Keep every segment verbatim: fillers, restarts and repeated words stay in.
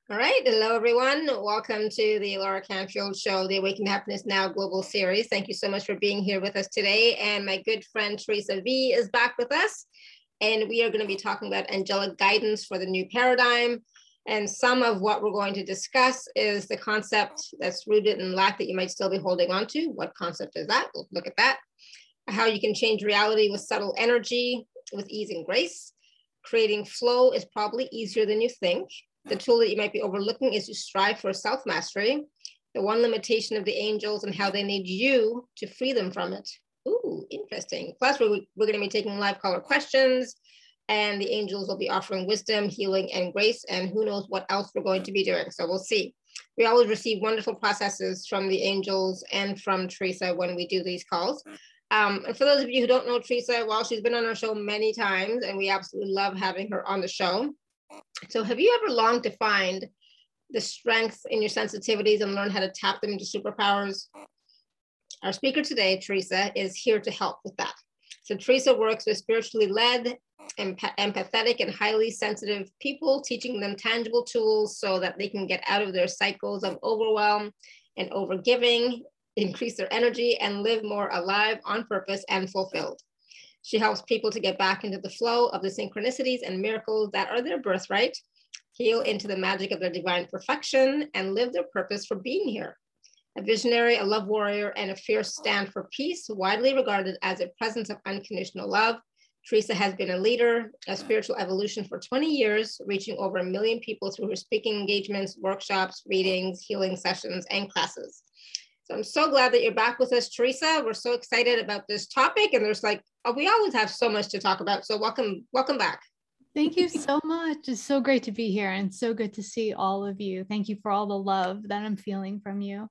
All right. Hello, everyone. Welcome to the Laura Canfield Show, the Awaken Happiness Now Global Series. Thank you so much for being here with us today. And my good friend Teresa V is back with us. And we are going to be talking about angelic guidance for the new paradigm. And some of what we're going to discuss is the concept that's rooted in lack that you might still be holding on to. What concept is that? We'll look at that. How you can change reality with subtle energy, with ease and grace. Creating flow is probably easier than you think. The tool that you might be overlooking is to strive for self-mastery, the one limitation of the angels and how they need you to free them from it. Ooh, interesting. Plus, we're, we're going to be taking live caller questions, and the angels will be offering wisdom, healing, and grace, and who knows what else we're going to be doing. So we'll see. We always receive wonderful processes from the angels and from Teresa when we do these calls. Um, and for those of you who don't know Teresa, well, she's been on our show many times, and we absolutely love having her on the show. So have you ever longed to find the strength in your sensitivities and learn how to tap them into superpowers? Our speaker today, Teresa, is here to help with that. So Teresa works with spiritually led, empath- empathetic, and highly sensitive people, teaching them tangible tools so that they can get out of their cycles of overwhelm and overgiving, increase their energy, and live more alive, on purpose, and fulfilled. She helps people to get back into the flow of the synchronicities and miracles that are their birthright, heal into the magic of their divine perfection, and live their purpose for being here. A visionary, a love warrior, and a fierce stand for peace, widely regarded as a presence of unconditional love, Teresa has been a leader of spiritual evolution for twenty years, reaching over a million people through her speaking engagements, workshops, readings, healing sessions, and classes. So I'm so glad that you're back with us, Teresa. We're so excited about this topic, and there's like, we always have so much to talk about. So welcome, welcome back. Thank you so much. It's so great to be here and so good to see all of you. Thank you for all the love that I'm feeling from you.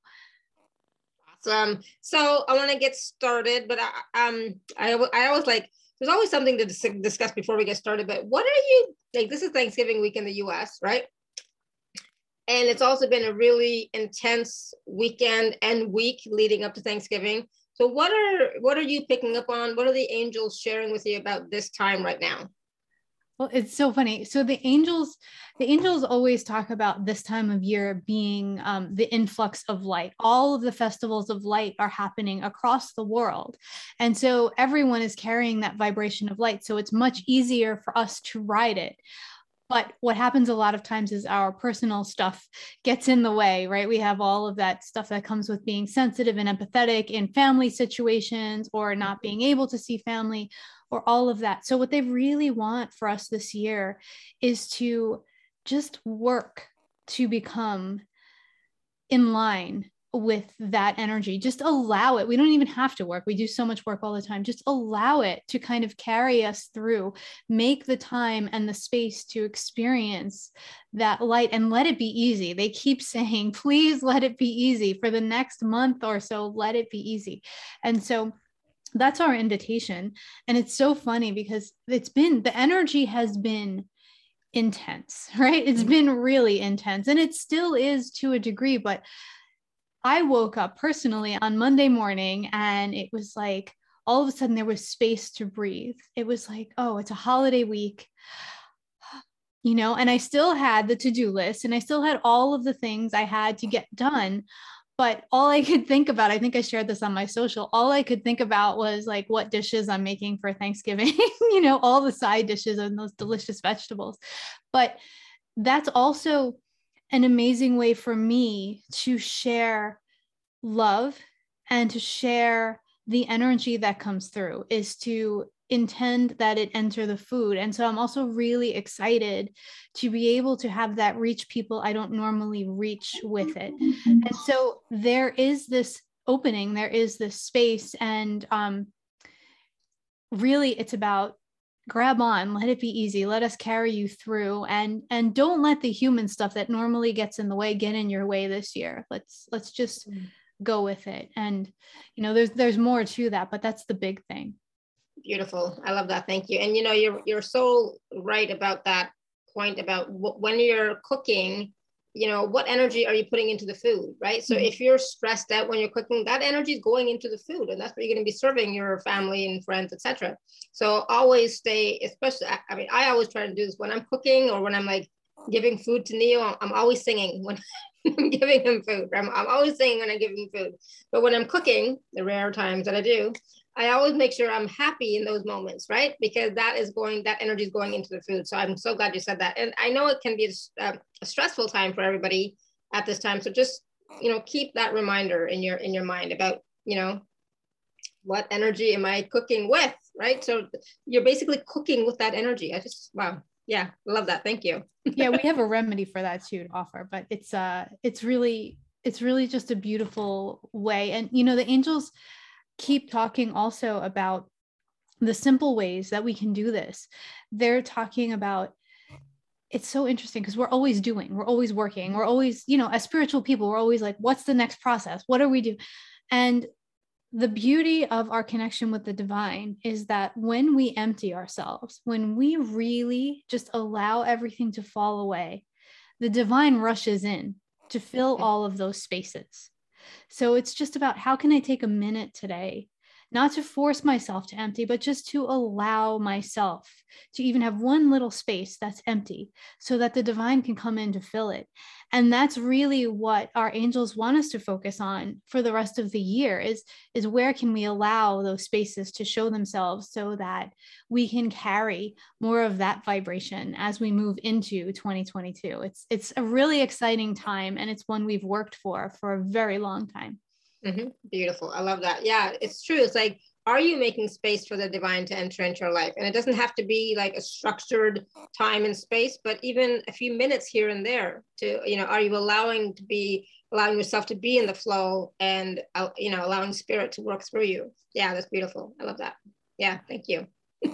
Awesome. So I want to get started, but I, um, I, I always like, there's always something to dis- discuss before we get started, but what are you, like, this is Thanksgiving week in the U S, right? And it's also been a really intense weekend and week leading up to Thanksgiving. So what are what are you picking up on? What are the angels sharing with you about this time right now? Well, it's so funny. So the angels, the angels always talk about this time of year being um, the influx of light. All of the festivals of light are happening across the world. And so everyone is carrying that vibration of light. So it's much easier for us to ride it. But what happens a lot of times is our personal stuff gets in the way, right? We have all of that stuff that comes with being sensitive and empathetic in family situations or not being able to see family or all of that. So what they really want for us this year is to just work to become in line with that energy. Just allow it. We don't even have to work. We do so much work all the time. Just allow it to kind of carry us through, make the time and the space to experience that light and let it be easy. They keep saying, please let it be easy for the next month or so. Let it be easy. And so that's our invitation. And it's so funny because it's been, the energy has been intense, right? It's been really intense and it still is to a degree, but I woke up personally on Monday morning and it was like, all of a sudden there was space to breathe. It was like, oh, it's a holiday week, you know, and I still had the to-do list and I still had all of the things I had to get done. But all I could think about, I think I shared this on my social, all I could think about was like what dishes I'm making for Thanksgiving, you know, all the side dishes and those delicious vegetables. But that's also an amazing way for me to share love and to share the energy that comes through, is to intend that it enter the food. And so I'm also really excited to be able to have that reach people I don't normally reach with it. And so there is this opening, there is this space, and um, really it's about grab on, let it be easy, let us carry you through, and and don't let the human stuff that normally gets in the way get in your way this year. Let's let's just mm. go with it. And you know, there's there's more to that, but that's the big thing. Beautiful. I love that. Thank you. And you know, you're you're so right about that point about w- when you're cooking, you know, what energy are you putting into the food, right? So mm-hmm. if you're stressed out when you're cooking, that energy is going into the food, and that's what you're going to be serving your family and friends, et cetera. So always stay, especially, I mean, I always try to do this when I'm cooking or when I'm like giving food to Neo, I'm always singing when I'm giving him food. I'm, I'm always singing when I give him food. But when I'm cooking, the rare times that I do, I always make sure I'm happy in those moments, right? Because that is going, that energy is going into the food. So I'm so glad you said that. And I know it can be a, a stressful time for everybody at this time. So just, you know, keep that reminder in your, in your mind about, you know, what energy am I cooking with, right? So you're basically cooking with that energy. I just, wow. Yeah, love that. Thank you. Yeah, we have a remedy for that too to offer, but it's uh it's really it's really just a beautiful way. And you know, the angels keep talking also about the simple ways that we can do this. They're talking about, it's so interesting because we're always doing, we're always working, we're always, you know, as spiritual people, we're always like, what's the next process? What are we doing? And the beauty of our connection with the divine is that when we empty ourselves, when we really just allow everything to fall away, the divine rushes in to fill all of those spaces. So it's just about, how can I take a minute today, not to force myself to empty, but just to allow myself to even have one little space that's empty so that the divine can come in to fill it. And that's really what our angels want us to focus on for the rest of the year is, is where can we allow those spaces to show themselves so that we can carry more of that vibration as we move into twenty twenty-two. It's, it's a really exciting time, and it's one we've worked for for a very long time. Mm-hmm. Beautiful. I love that. Yeah, it's true. It's like, are you making space for the divine to enter into your life? And it doesn't have to be like a structured time and space, but even a few minutes here and there to, you know, are you allowing to be, allowing yourself to be in the flow and, uh, you know, allowing spirit to work through you. Yeah, that's beautiful. I love that. Yeah, thank you.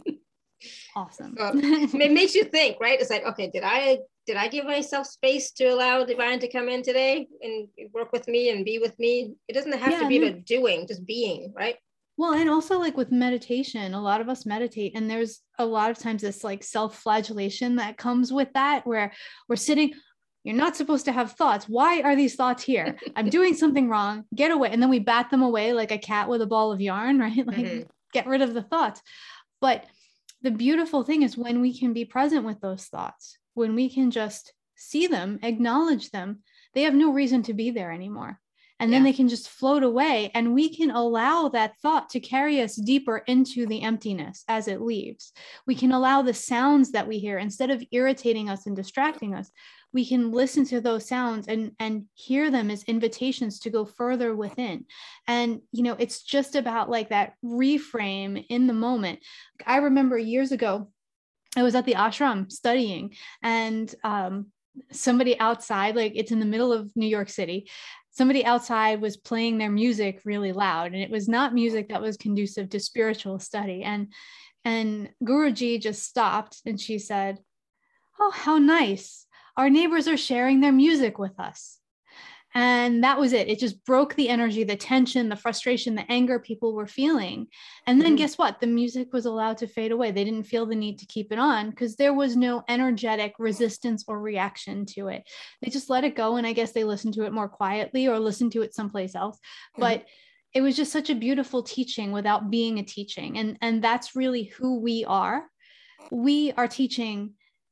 Awesome. So it makes you think, right? It's like, okay, did I did I give myself space to allow divine to come in today and work with me and be with me? It doesn't have yeah, to be about doing, just being, right? Well, and also like with meditation, a lot of us meditate, and there's a lot of times this like self-flagellation that comes with that, where we're sitting, you're not supposed to have thoughts. Why are these thoughts here? I'm doing something wrong. Get away. And then we bat them away like a cat with a ball of yarn, right? Like mm-hmm. Get rid of the thoughts. But the beautiful thing is when we can be present with those thoughts, when we can just see them, acknowledge them, they have no reason to be there anymore. And then yeah. they can just float away, and we can allow that thought to carry us deeper into the emptiness as it leaves. We can allow the sounds that we hear, instead of irritating us and distracting us, we can listen to those sounds and, and hear them as invitations to go further within. And, you know, it's just about like that reframe in the moment. I remember years ago, I was at the ashram studying, and um, somebody outside, like it's in the middle of New York City, somebody outside was playing their music really loud, and it was not music that was conducive to spiritual study. And, and Guruji just stopped, and she said, "Oh, how nice. Our neighbors are sharing their music with us." And that was it. It just broke the energy, the tension, the frustration, the anger people were feeling. And then mm-hmm. guess what? The music was allowed to fade away. They didn't feel the need to keep it on because there was no energetic resistance or reaction to it. They just let it go. And I guess they listened to it more quietly or listened to it someplace else. Mm-hmm. But it was just such a beautiful teaching without being a teaching. And, and that's really who we are. We are teaching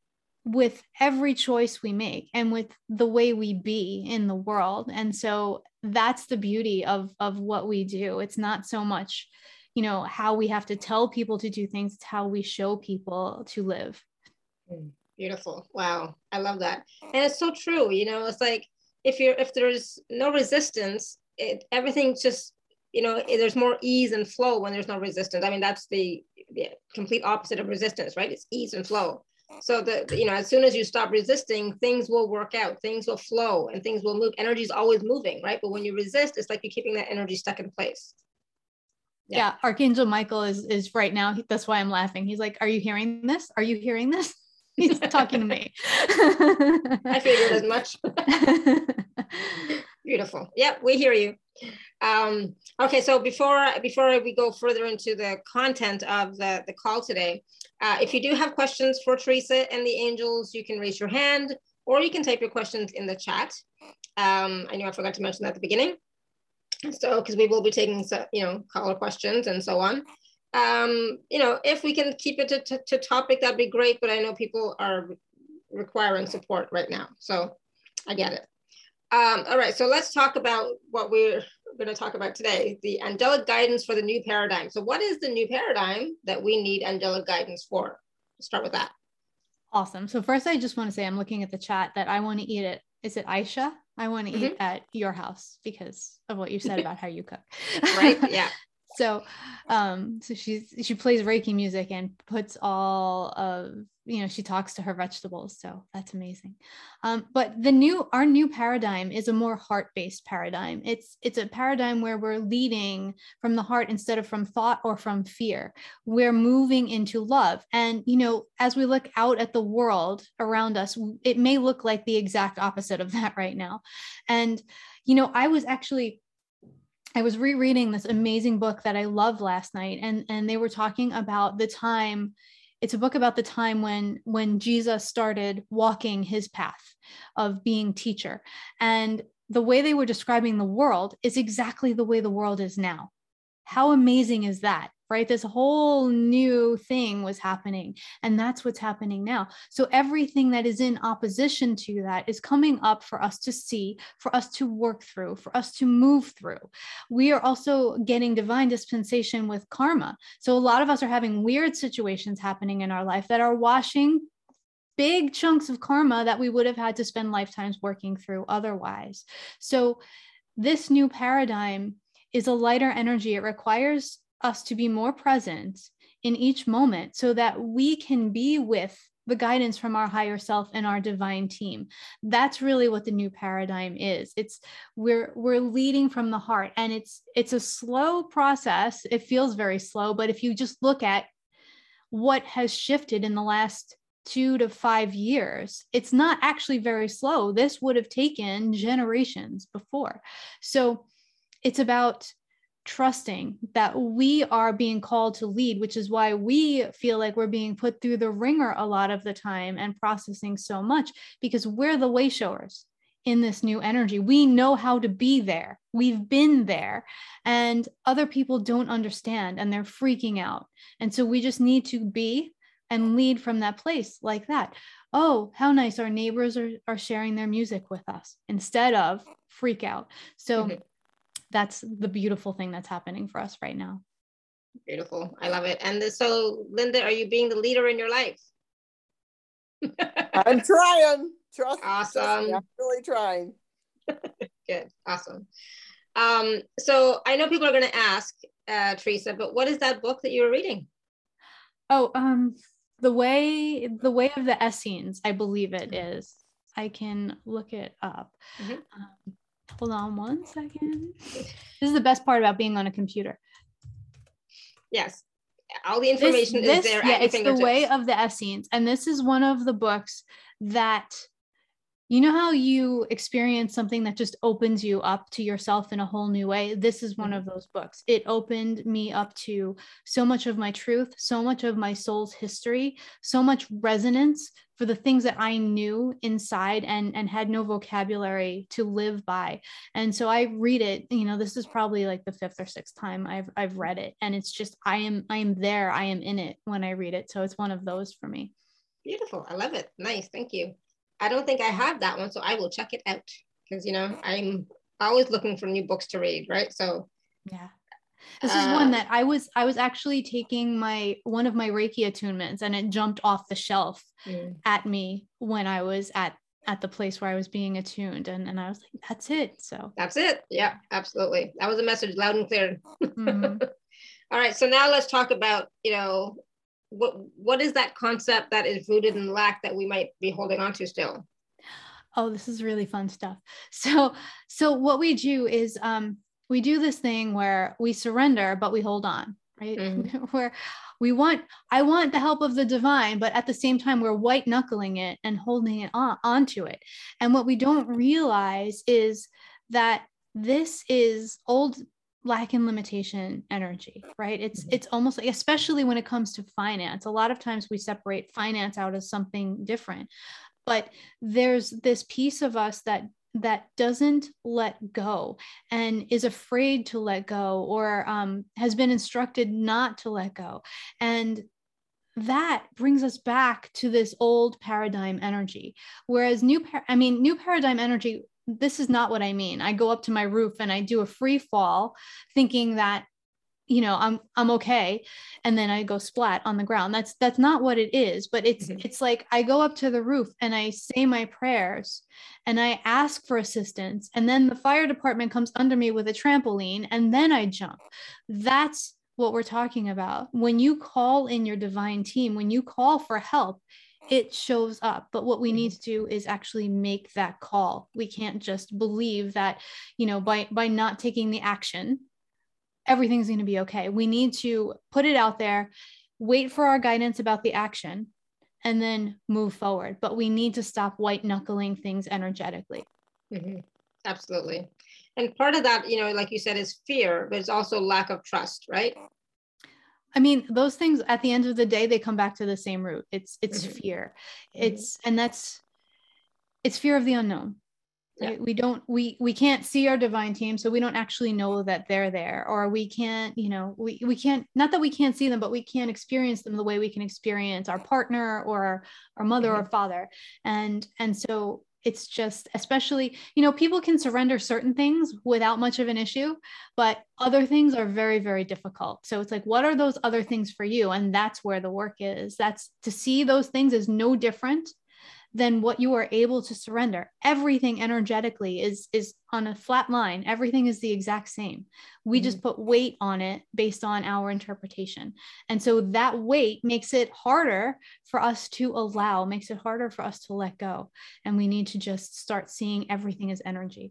with every choice we make and with the way we be in the world. And so that's the beauty of, of what we do. It's not so much, you know, how we have to tell people to do things, it's how we show people to live. Beautiful. Wow. I love that. And it's so true. You know, it's like, if you're, if there's no resistance, it, everything's just, you know, there's more ease and flow when there's no resistance. I mean, that's the, the complete opposite of resistance, right? It's ease and flow. So that, you know, as soon as you stop resisting, things will work out, things will flow, and things will move. Energy is always moving, right? But when you resist, it's like you're keeping that energy stuck in place. Yeah. yeah Archangel Michael is is right now. That's why I'm laughing. He's like, "Are you hearing this? Are you hearing this?" He's talking to me. I figured as much. Beautiful. Yep, we hear you. Um, okay, so before before we go further into the content of the, the call today, uh, if you do have questions for Teresa and the angels, you can raise your hand, or you can type your questions in the chat. Um, I know I forgot to mention that at the beginning. So, because we will be taking, you know, caller questions and so on. Um, you know, if we can keep it to, to, to topic, that'd be great. But I know people are requiring support right now. So I get it. Um, all right, so let's talk about what we're going to talk about today, the angelic guidance for the new paradigm. So what is the new paradigm that we need angelic guidance for? Let's start with that. Awesome. So first, I just want to say, I'm looking at the chat that I want to eat it. Is it Aisha? I want to mm-hmm. eat at your house because of what you said about how you cook. Right, yeah. So, um, so she's, she plays Reiki music and puts all of, you know, she talks to her vegetables. So that's amazing. Um, but the new, our new paradigm is a more heart-based paradigm. It's, it's a paradigm where we're leading from the heart instead of from thought or from fear. We're moving into love. And, you know, as we look out at the world around us, it may look like the exact opposite of that right now. And, you know, I was actually I was rereading this amazing book that I loved last night, and, and they were talking about the time. It's a book about the time when, when Jesus started walking his path of being teacher. And the way they were describing the world is exactly the way the world is now. How amazing is that, right? This whole new thing was happening, and that's what's happening now. So everything that is in opposition to that is coming up for us to see, for us to work through, for us to move through. We are also getting divine dispensation with karma. So a lot of us are having weird situations happening in our life that are washing big chunks of karma that we would have had to spend lifetimes working through otherwise. So this new paradigm is a lighter energy. It requires us to be more present in each moment so that we can be with the guidance from our higher self and our divine team. That's really what the new paradigm is. It's we're we're leading from the heart, and it's it's a slow process. It feels very slow, but if you just look at what has shifted in the last two to five years, it's not actually very slow. This would have taken generations before. So it's about trusting that we are being called to lead, which is why we feel like we're being put through the ringer a lot of the time and processing so much, because we're the way showers in this new energy. We know how to be there. We've been there, and other people don't understand and they're freaking out. And so we just need to be and lead from that place like that. Oh, how nice. Our neighbors are, are sharing their music with us instead of freak out. So mm-hmm. That's the beautiful thing that's happening for us right now. Beautiful. I love it. And so, Linda, are you being the leader in your life? I'm trying. Trust. Awesome. Me. I'm really trying. Good. Awesome. Um, so I know people are going to ask, uh, Teresa, but what is that book that you were reading? Oh, um, the way the way of the Essenes, I believe it is. I can look it up. Mm-hmm. Um, Hold on one second. This is the best part about being on a computer. Yes. All the information this, is this, there. Yeah, it's the way of the Essenes. And this is one of the books that, you know how you experience something that just opens you up to yourself in a whole new way? This is one mm-hmm. of those books. It opened me up to so much of my truth, so much of my soul's history, so much resonance for the things that I knew inside and, and had no vocabulary to live by. And so I read it, you know, this is probably like the fifth or sixth time I've I've read it. And it's just, I am, I am there, I am in it when I read it. So it's one of those for me. Beautiful. I love it. Nice. Thank you. I don't think I have that one, so I will check it out, because, you know, I'm always looking for new books to read, right? So yeah. This is uh, one that I was, I was actually taking my, one of my Reiki attunements, and it jumped off the shelf mm. at me when I was at, at the place where I was being attuned. And, and I was like, that's it. So that's it. Yeah, absolutely. That was a message loud and clear. Mm-hmm. All right. So now let's talk about, you know, what, what is that concept that is rooted in lack that we might be holding on to still? Oh, this is really fun stuff. So, so what we do is, um, we do this thing where we surrender, but we hold on, right? Mm-hmm. Where we want, I want the help of the divine, but at the same time, we're white knuckling it and holding it on onto it. And what we don't realize is that this is old lack and limitation energy, right? It's, mm-hmm. it's almost like, especially when it comes to finance, a lot of times we separate finance out as something different, but there's this piece of us that that doesn't let go and is afraid to let go, or um, has been instructed not to let go. And that brings us back to this old paradigm energy. Whereas new, par- I mean, new paradigm energy, this is not what I mean. I go up to my roof and I do a free fall thinking that, you know, I'm, I'm okay. And then I go splat on the ground. That's, that's not what it is, but it's, mm-hmm. it's like, I go up to the roof and I say my prayers and I ask for assistance. And then the fire department comes under me with a trampoline and then I jump. That's what we're talking about. When you call in your divine team, when you call for help, it shows up. But what we need to do is actually make that call. We can't just believe that, you know, by, by not taking the action, everything's going to be okay. We need to put it out there, wait for our guidance about the action, and then move forward. But we need to stop white knuckling things energetically. Mm-hmm. Absolutely. And part of that, you know, like you said, is fear, but it's also lack of trust, right? I mean, those things at the end of the day, they come back to the same root. It's, it's mm-hmm. fear. It's, mm-hmm. and that's, it's fear of the unknown. Right? Yeah. We don't, we, we can't see our divine team. So we don't actually know that they're there, or we can't, you know, we, we can't, not that we can't see them, but we can't experience them the way we can experience our partner or our, our mother mm-hmm. or father. And, and so it's just, especially, you know, people can surrender certain things without much of an issue, but other things are very, very difficult. So it's like, what are those other things for you? And that's where the work is. That's to see those things as no different than what you are able to surrender. Everything energetically is, is on a flat line. Everything is the exact same. We mm-hmm. just put weight on it based on our interpretation. And so that weight makes it harder for us to allow, makes it harder for us to let go. And we need to just start seeing everything as energy.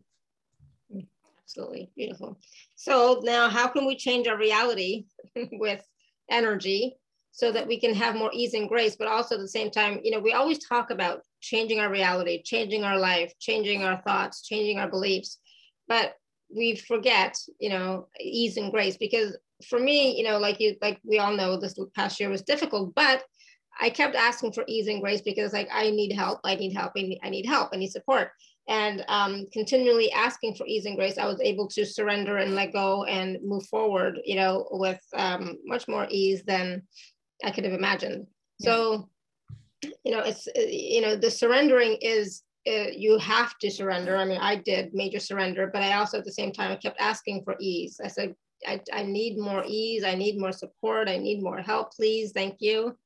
Absolutely. Beautiful. So now how can we change our reality with energy so that we can have more ease and grace, but also at the same time, you know, we always talk about changing our reality, changing our life, changing our thoughts, changing our beliefs, but we forget, you know, ease and grace, because for me, you know, like you, like we all know, this past year was difficult, but I kept asking for ease and grace because like, I need help, I need help, I need, I need help, I need support. And um, continually asking for ease and grace, I was able to surrender and let go and move forward, you know, with um, much more ease than I could have imagined. Yeah. So, you know, it's, you know, the surrendering is, uh, you have to surrender. I mean, I did major surrender, but I also at the same time, I kept asking for ease. I said, I, I need more ease. I need more support. I need more help, please. Thank you.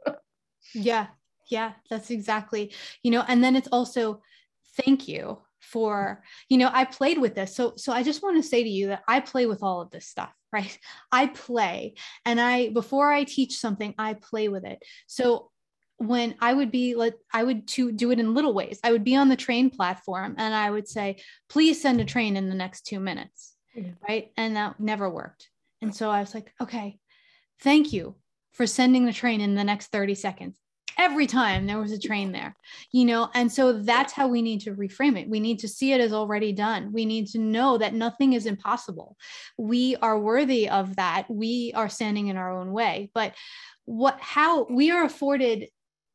Yeah. Yeah, that's exactly, you know, and then it's also, thank you for, you know, I played with this. So, so I just want to say to you that I play with all of this stuff, right? I play, and I, before I teach something, I play with it. So when I would be like, I would to do it in little ways. I would be on the train platform and I would say, please send a train in the next two minutes. Mm-hmm. Right. And that never worked. And so I was like, okay, thank you for sending the train in the next thirty seconds. Every time there was a train there, you know, and so that's how we need to reframe it. We need to see it as already done. We need to know that nothing is impossible. We are worthy of that. We are standing in our own way, but what, how we are afforded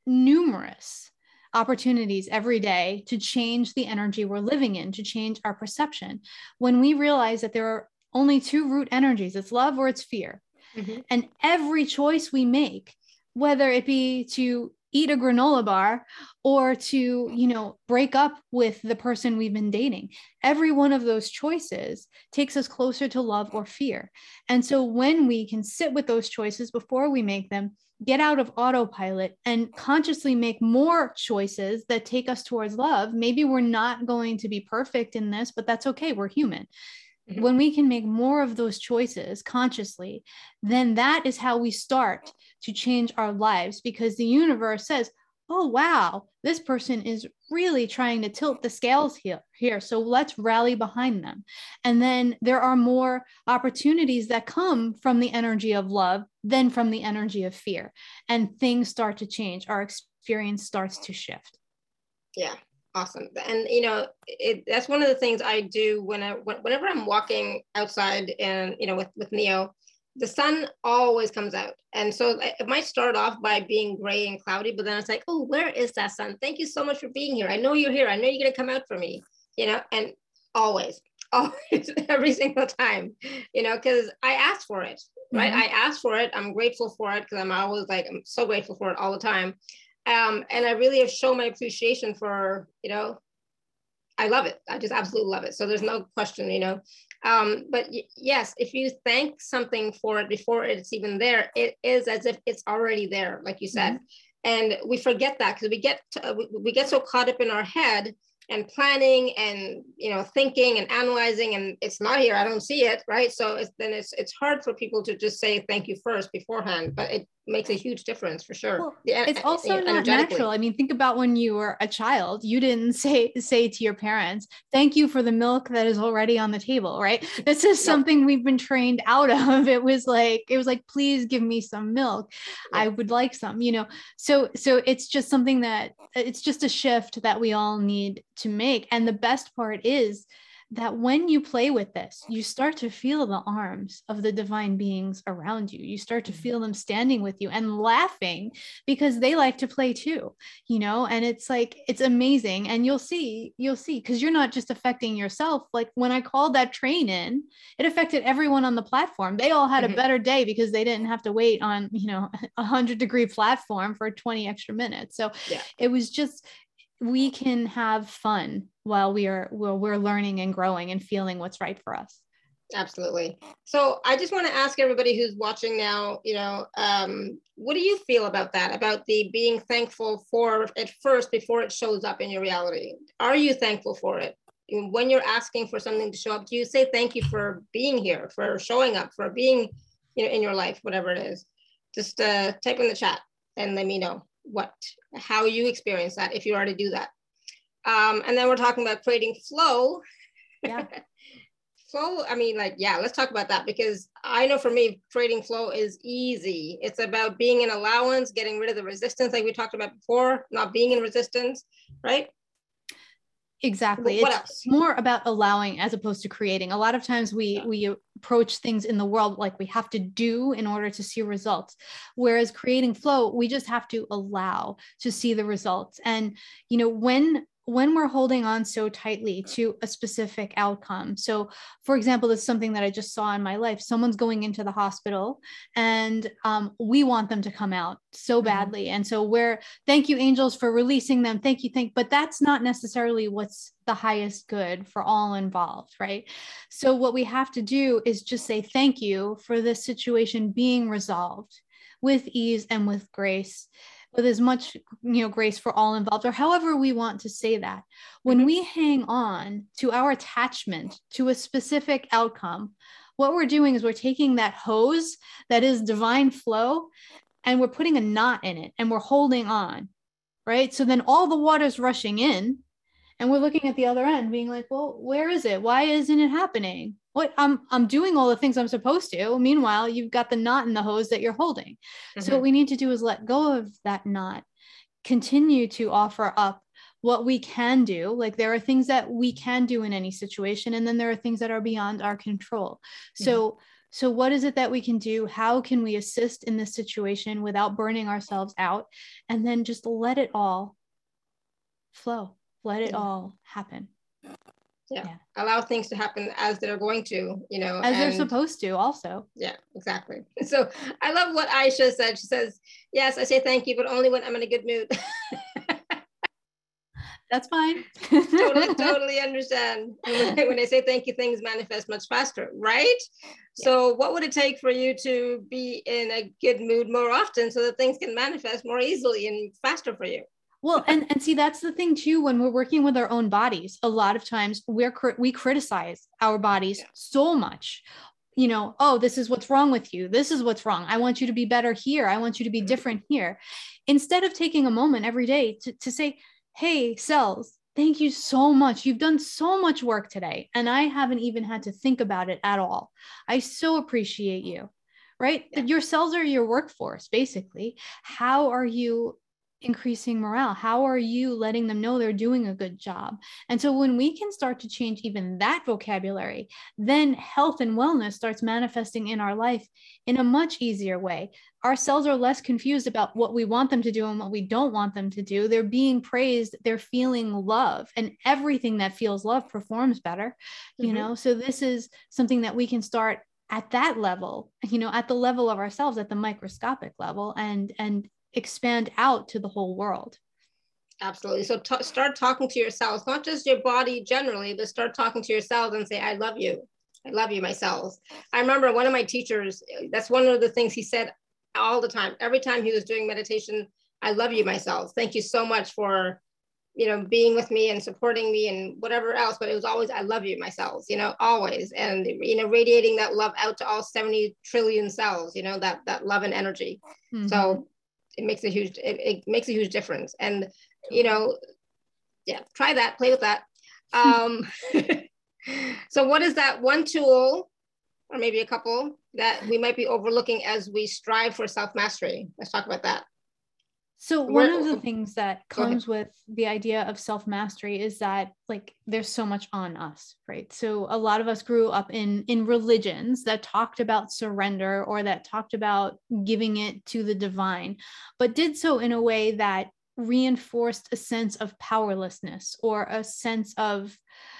numerous opportunities every day to change the energy we're living in, to change our perception. When we realize that there are only two root energies, it's love or it's fear. Mm-hmm. And every choice we make, whether it be to eat a granola bar or to, you know, break up with the person we've been dating, every one of those choices takes us closer to love or fear. And so when we can sit with those choices before we make them, get out of autopilot and consciously make more choices that take us towards love, maybe we're not going to be perfect in this, but that's okay. We're human. Mm-hmm. When we can make more of those choices consciously, then that is how we start to change our lives, because the universe says, oh, wow, this person is really trying to tilt the scales here, here. So let's rally behind them. And then there are more opportunities that come from the energy of love than from the energy of fear. And things start to change. Our experience starts to shift. Yeah. Awesome. And, you know, it, that's one of the things I do when I, whenever I'm walking outside and, you know, with, with Neo, the sun always comes out. And so it might start off by being gray and cloudy, but then it's like, oh, where is that sun? Thank you so much for being here. I know you're here. I know you're going to come out for me, you know, and always, Oh, every single time, you know, because I asked for it, right? Mhm. I asked for it. I'm grateful for it because I'm always like, I'm so grateful for it all the time. Um, and I really have shown my appreciation for, you know, I love it. I just absolutely love it. So there's no question, you know. Um, but y- yes, if you thank something for it before it's even there, it is as if it's already there, like you said. Mhm. And we forget that because we get to, we, we get so caught up in our head and planning and, you know, thinking and analyzing, and it's not here. I don't see it, right? So it's, then it's it's hard for people to just say thank you first beforehand, but it makes a huge difference for sure. Well, Yeah, it's you also know, not energetically. natural. I mean, think about when you were a child, you didn't say say to your parents, thank you for the milk that is already on the table, right? This is No. something we've been trained out of. It was like, it was like, please give me some milk. Yeah. I would like some, you know. So so it's just something that it's just a shift that we all need to make. And the best part is that when you play with this, you start to feel the arms of the divine beings around you. You start to feel them standing with you and laughing because they like to play too, you know, and it's like, it's amazing. And you'll see, you'll see, because you're not just affecting yourself. Like when I called that train in, it affected everyone on the platform. They all had Mhm. a better day because they didn't have to wait on, you know, a hundred degree platform for twenty extra minutes. So Yeah. it was just, we can have fun while we are while we're learning and growing and feeling what's right for us. Absolutely. So I just want to ask everybody who's watching now, you know, um, what do you feel about that, about the being thankful for it first before it shows up in your reality? Are you thankful for it? When you're asking for something to show up, do you say thank you for being here, for showing up, for being, you know, in your life, whatever it is? Just uh, type in the chat and let me know what, how you experience that, if you already do that. Um, and then we're talking about creating flow. Yeah. Flow, I mean, like, yeah, let's talk about that, because I know for me, creating flow is easy. It's about being in allowance, getting rid of the resistance, like we talked about before, not being in resistance, right? Exactly. What It's else? more about allowing as opposed to creating. A lot of times we Yeah. we approach things in the world like we have to do in order to see results. Whereas creating flow, we just have to allow to see the results. And you know, when when we're holding on so tightly to a specific outcome. So for example, this is something that I just saw in my life. Someone's going into the hospital and um, we want them to come out so badly. Mm-hmm. And so we're, thank you, angels, for releasing them. Thank you, thank, but that's not necessarily what's the highest good for all involved, right? So what we have to do is just say thank you for this situation being resolved with ease and with grace, with as much, you know, grace for all involved, or however we want to say that. When mm-hmm. we hang on to our attachment to a specific outcome, what we're doing is we're taking that hose that is divine flow and we're putting a knot in it and we're holding on, right? So then all the water's rushing in and we're looking at the other end being like, well, where is it? Why isn't it happening? What I'm I'm doing all the things I'm supposed to. Meanwhile, you've got the knot in the hose that you're holding. Mm-hmm. So what we need to do is let go of that knot, continue to offer up what we can do. Like there are things that we can do in any situation, and then there are things that are beyond our control. Mm-hmm. So so what is it that we can do? How can we assist in this situation without burning ourselves out? And then just let it all flow. Let it yeah. all happen. Yeah. yeah. Allow things to happen as they're going to, you know. As and, they're supposed to also. Yeah, exactly. So I love what Aisha said. She says, yes, I say thank you, but only when I'm in a good mood. That's fine. totally, totally understand. And when, when I say thank you, things manifest much faster, right? Yeah. So what would it take for you to be in a good mood more often so that things can manifest more easily and faster for you? Well, and, and see, that's the thing too, when we're working with our own bodies, a lot of times we're, we criticize our bodies yeah. so much, you know, oh, this is what's wrong with you. This is what's wrong. I want you to be better here. I want you to be different here. Instead of taking a moment every day to, to say, hey, cells, thank you so much. You've done so much work today. And I haven't even had to think about it at all. I so appreciate you, right? Yeah. Your cells are your workforce, basically. How are you increasing morale? How are you letting them know they're doing a good job? And so when we can start to change even that vocabulary, then health and wellness starts manifesting in our life in a much easier way. Our cells are less confused about what we want them to do and what we don't want them to do. They're being praised, they're feeling love, and everything that feels love performs better, you mm-hmm. know? So this is something that we can start at that level, you know, at the level of ourselves, at the microscopic level, and, and expand out to the whole world. Absolutely. So t- start talking to yourselves, not just your body generally, but start talking to yourselves and say, I love you. I love you, my cells. I remember one of my teachers, that's one of the things he said all the time. Every time he was doing meditation, I love you, my cells. Thank you so much for, you know, being with me and supporting me and whatever else. But it was always, I love you, my cells, you know, always. And, you know, radiating that love out to all seventy trillion cells, you know, that, that love and energy. Mm-hmm. So it makes a huge, it, it makes a huge difference. And, you know, yeah, try that, play with that. Um, so what is that one tool, or maybe a couple, that we might be overlooking as we strive for self-mastery? Let's talk about that. So one of the things that comes with the idea of self-mastery is that, like, there's so much on us, right? So a lot of us grew up in, in religions that talked about surrender, or that talked about giving it to the divine, but did so in a way that reinforced a sense of powerlessness, or a sense of,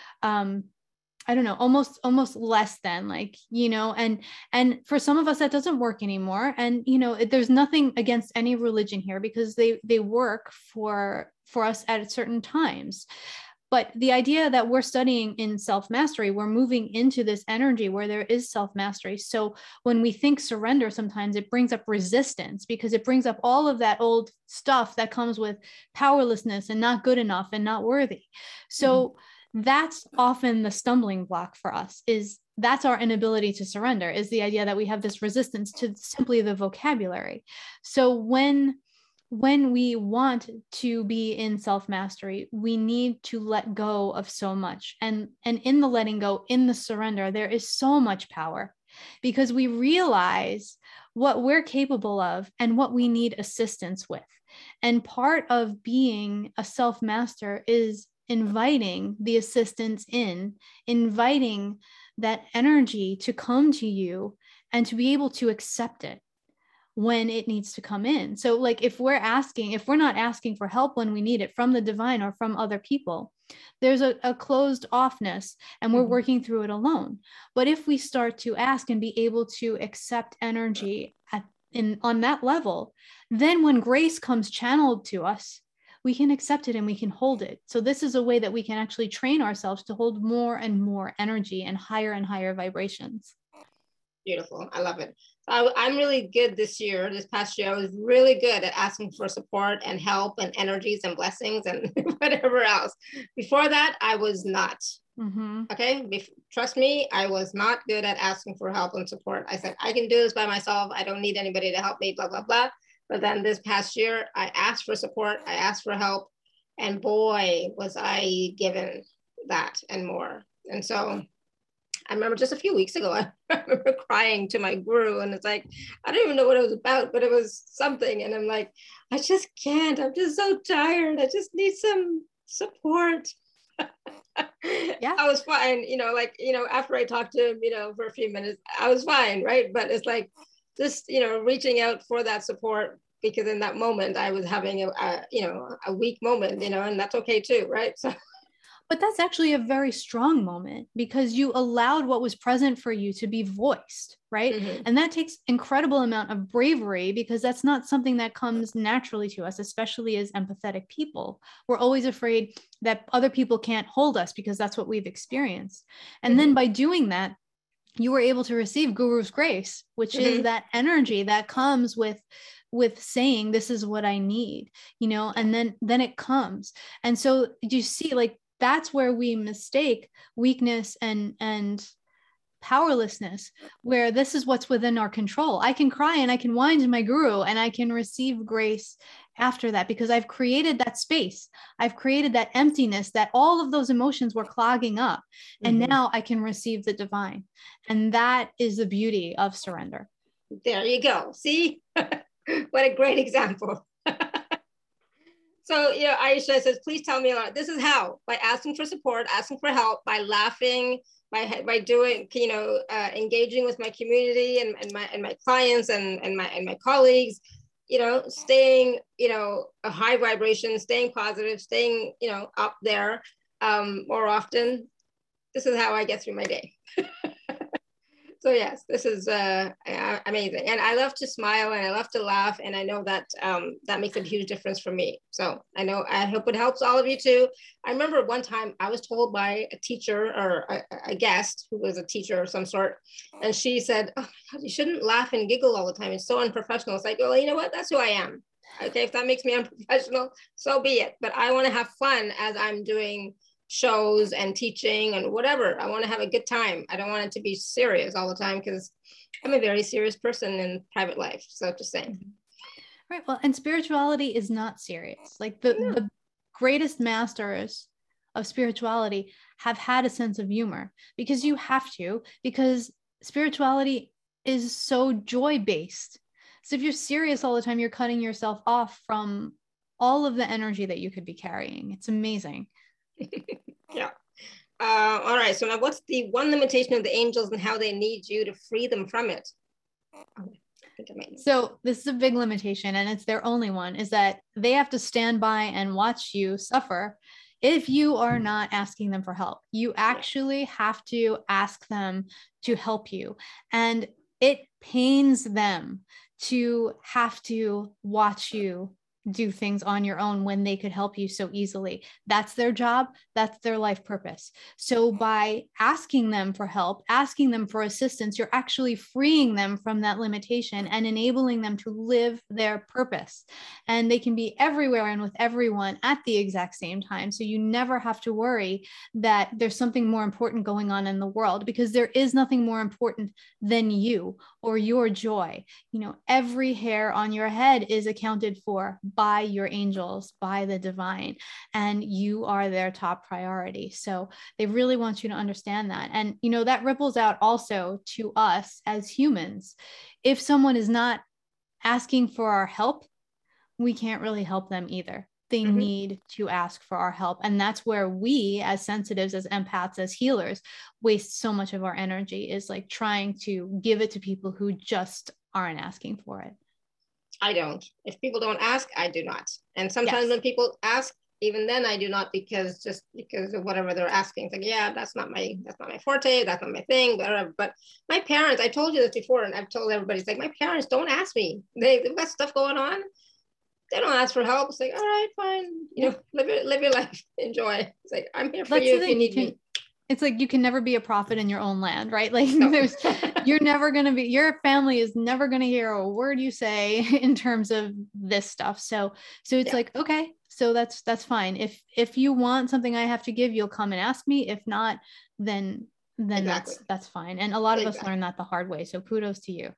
um, I don't know, almost, almost less than, like, you know, and, and for some of us that doesn't work anymore. And, you know, it, there's nothing against any religion here, because they, they work for, for us at certain times. But the idea that we're studying in self-mastery, we're moving into this energy where there is self-mastery. So when we think surrender, sometimes it brings up resistance, because it brings up all of that old stuff that comes with powerlessness and not good enough and not worthy. So mm-hmm. that's often the stumbling block for us, is that's our inability to surrender, is the idea that we have this resistance to simply the vocabulary. So when, when we want to be in self-mastery, we need to let go of so much. And, and in the letting go, in the surrender, there is so much power, because we realize what we're capable of and what we need assistance with. And part of being a self-master is inviting the assistance in, inviting that energy to come to you and to be able to accept it when it needs to come in. So, like, if we're asking, if we're not asking for help when we need it from the divine or from other people, there's a, a closed offness, and we're mm-hmm. working through it alone. But if we start to ask and be able to accept energy at, in, on that level, then when grace comes channeled to us, we can accept it and we can hold it. So this is a way that we can actually train ourselves to hold more and more energy and higher and higher vibrations. Beautiful. I love it. I, I'm really good this year. This past year, I was really good at asking for support and help and energies and blessings and whatever else. Before that, I was not. Mm-hmm. Okay. Bef- trust me, I was not good at asking for help and support. I said, I can do this by myself. I don't need anybody to help me, blah, blah, blah. But then this past year, I asked for support, I asked for help, and boy, was I given that and more. And so I remember just a few weeks ago, I remember crying to my guru, and it's like, I don't even know what it was about, but it was something. And I'm like, I just can't, I'm just so tired. I just need some support. Yeah, I was fine, you know, like, you know, after I talked to him, you know, for a few minutes, I was fine, right? But it's like, just, you know, reaching out for that support, because in that moment I was having a, a, you know, a weak moment, you know, and that's okay too, right? So, but that's actually a very strong moment, because you allowed what was present for you to be voiced, right? Mm-hmm. And that takes incredible amount of bravery, because that's not something that comes naturally to us, especially as empathetic people. We're always afraid that other people can't hold us, because that's what we've experienced. And mm-hmm. then by doing that, you were able to receive Guru's grace, which mm-hmm. is that energy that comes with, with saying, this is what I need, you know, and then, then it comes. And so you see, like, that's where we mistake weakness and, and powerlessness, where this is what's within our control. I can cry and I can whine to my guru, and I can receive grace after that, because I've created that space. I've created that emptiness, that all of those emotions were clogging up. And mm-hmm. now I can receive the divine. And that is the beauty of surrender. There you go. See, what a great example. So, you know, Aisha says, please tell me, this is how, by asking for support, asking for help, by laughing, by, by doing, you know, uh, engaging with my community and, and my and my clients and, and my and my colleagues, you know, staying, you know, a high vibration, staying positive, staying, you know, up there um, more often. This is how I get through my day. So yes, this is uh, amazing. And I love to smile and I love to laugh. And I know that um, that makes a huge difference for me. So I know, I hope it helps all of you too. I remember one time I was told by a teacher or a, a guest who was a teacher of some sort. And she said, oh my God, you shouldn't laugh and giggle all the time. It's so unprofessional. It's like, well, you know what? That's who I am. Okay, if that makes me unprofessional, so be it. But I want to have fun as I'm doing shows and teaching and whatever. I want to have a good time. I don't want it to be serious all the time because I'm a very serious person in private life. So just saying. Right. Well, and spirituality is not serious. Like the, no. the greatest masters of spirituality have had a sense of humor because you have to, because spirituality is so joy-based. So if you're serious all the time, you're cutting yourself off from all of the energy that you could be carrying. It's amazing. Yeah. Uh, all right. So now what's the one limitation of the angels and how they need you to free them from it? Oh, I think I might know. So this is a big limitation, and it's their only one, is that they have to stand by and watch you suffer if you are not asking them for help. You actually have to ask them to help you. And it pains them to have to watch you do things on your own when they could help you so easily. That's their job. That's their life purpose. So by asking them for help, asking them for assistance, you're actually freeing them from that limitation and enabling them to live their purpose. And they can be everywhere and with everyone at the exact same time. So you never have to worry that there's something more important going on in the world, because there is nothing more important than you or your joy. You know, every hair on your head is accounted for by your angels, by the divine, and you are their top priority. So they really want you to understand that. And, you know, that ripples out also to us as humans. If someone is not asking for our help, we can't really help them either. They mm-hmm. need to ask for our help. And that's where we, as sensitives, as empaths, as healers, waste so much of our energy, is like trying to give it to people who just aren't asking for it. I don't. If people don't ask, I do not. And sometimes yes. when people ask, even then I do not, because just because of whatever they're asking. It's like, yeah, that's not my, that's not my forte. That's not my thing, whatever. But my parents, I told you this before, and I've told everybody, it's like, my parents don't ask me. They, they've got stuff going on. They don't ask for help. It's like, all right, fine. You know, live your, live your life, enjoy. It's like, I'm here for that's you if you need you can, me. It's like, you can never be a prophet in your own land, right? Like no. there's, you're never going to be, your family is never going to hear a word you say in terms of this stuff. So, so it's yeah. like, okay, so that's, that's fine. If, if you want something I have to give, you'll come and ask me. If not, then, then exactly. that's, that's fine. And a lot of exactly. us learn that the hard way. So kudos to you.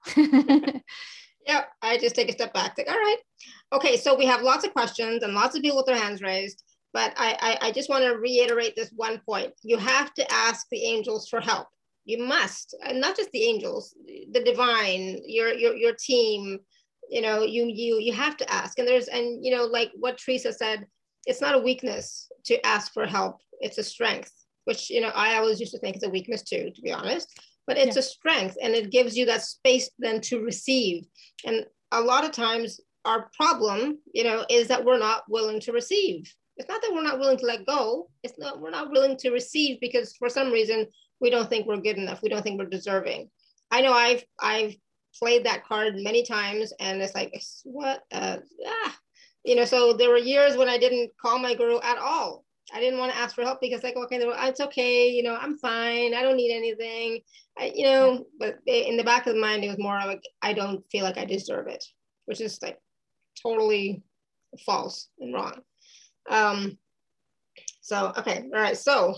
Yeah, I just take a step back. Like, all right. Okay, so we have lots of questions and lots of people with their hands raised. But I, I, I just want to reiterate this one point. You have to ask the angels for help. You must, and not just the angels, the divine, your your your team. You know, you you you have to ask. And there's, and you know, like what Teresa said, it's not a weakness to ask for help. It's a strength, which, you know, I always used to think is a weakness too, to be honest. But it's yeah. a strength, and it gives you that space then to receive. And a lot of times our problem, you know, is that we're not willing to receive. It's not that we're not willing to let go. It's not, we're not willing to receive because for some reason, we don't think we're good enough. We don't think we're deserving. I know I've, I've played that card many times, and it's like, what, uh, ah. you know, so there were years when I didn't call my guru at all. I didn't want to ask for help because like, okay, it's okay. You know, I'm fine. I don't need anything, I, you know, but in the back of the mind, it was more like, I don't feel like I deserve it, which is like totally false and wrong. Um, so, okay, all right. So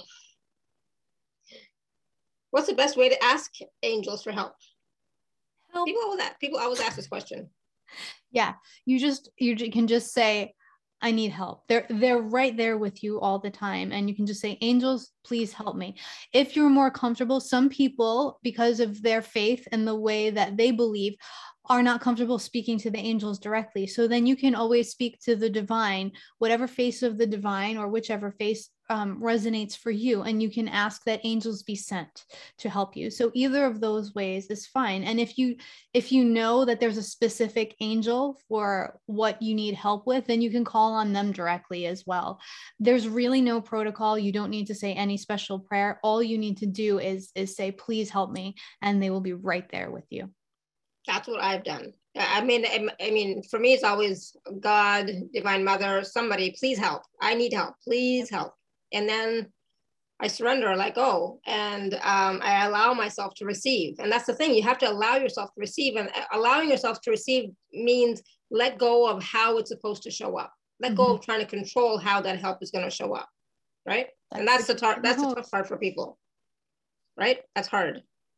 what's the best way to ask angels for help? help. People always ask, people always ask this question. Yeah, you just, you can just say, I need help. They're, they're right there with you all the time. And you can just say, angels, please help me. If you're more comfortable, some people, because of their faith and the way that they believe, are not comfortable speaking to the angels directly. So then you can always speak to the divine, whatever face of the divine or whichever face um, resonates for you. And you can ask that angels be sent to help you. So either of those ways is fine. And if you, if you know that there's a specific angel for what you need help with, then you can call on them directly as well. There's really no protocol. You don't need to say any special prayer. All you need to do is, is say, please help me. And they will be right there with you. That's what I've done. I mean, I mean, for me, it's always God, Divine Mother, somebody, please help. I need help, please help. And then I surrender, like, oh, and um, I allow myself to receive. And that's the thing, you have to allow yourself to receive. And allowing yourself to receive means let go of how it's supposed to show up. Let mm-hmm. go of trying to control how that help is going to show up, right? That's and that's the, tar- that's the tough part for people, right? That's hard.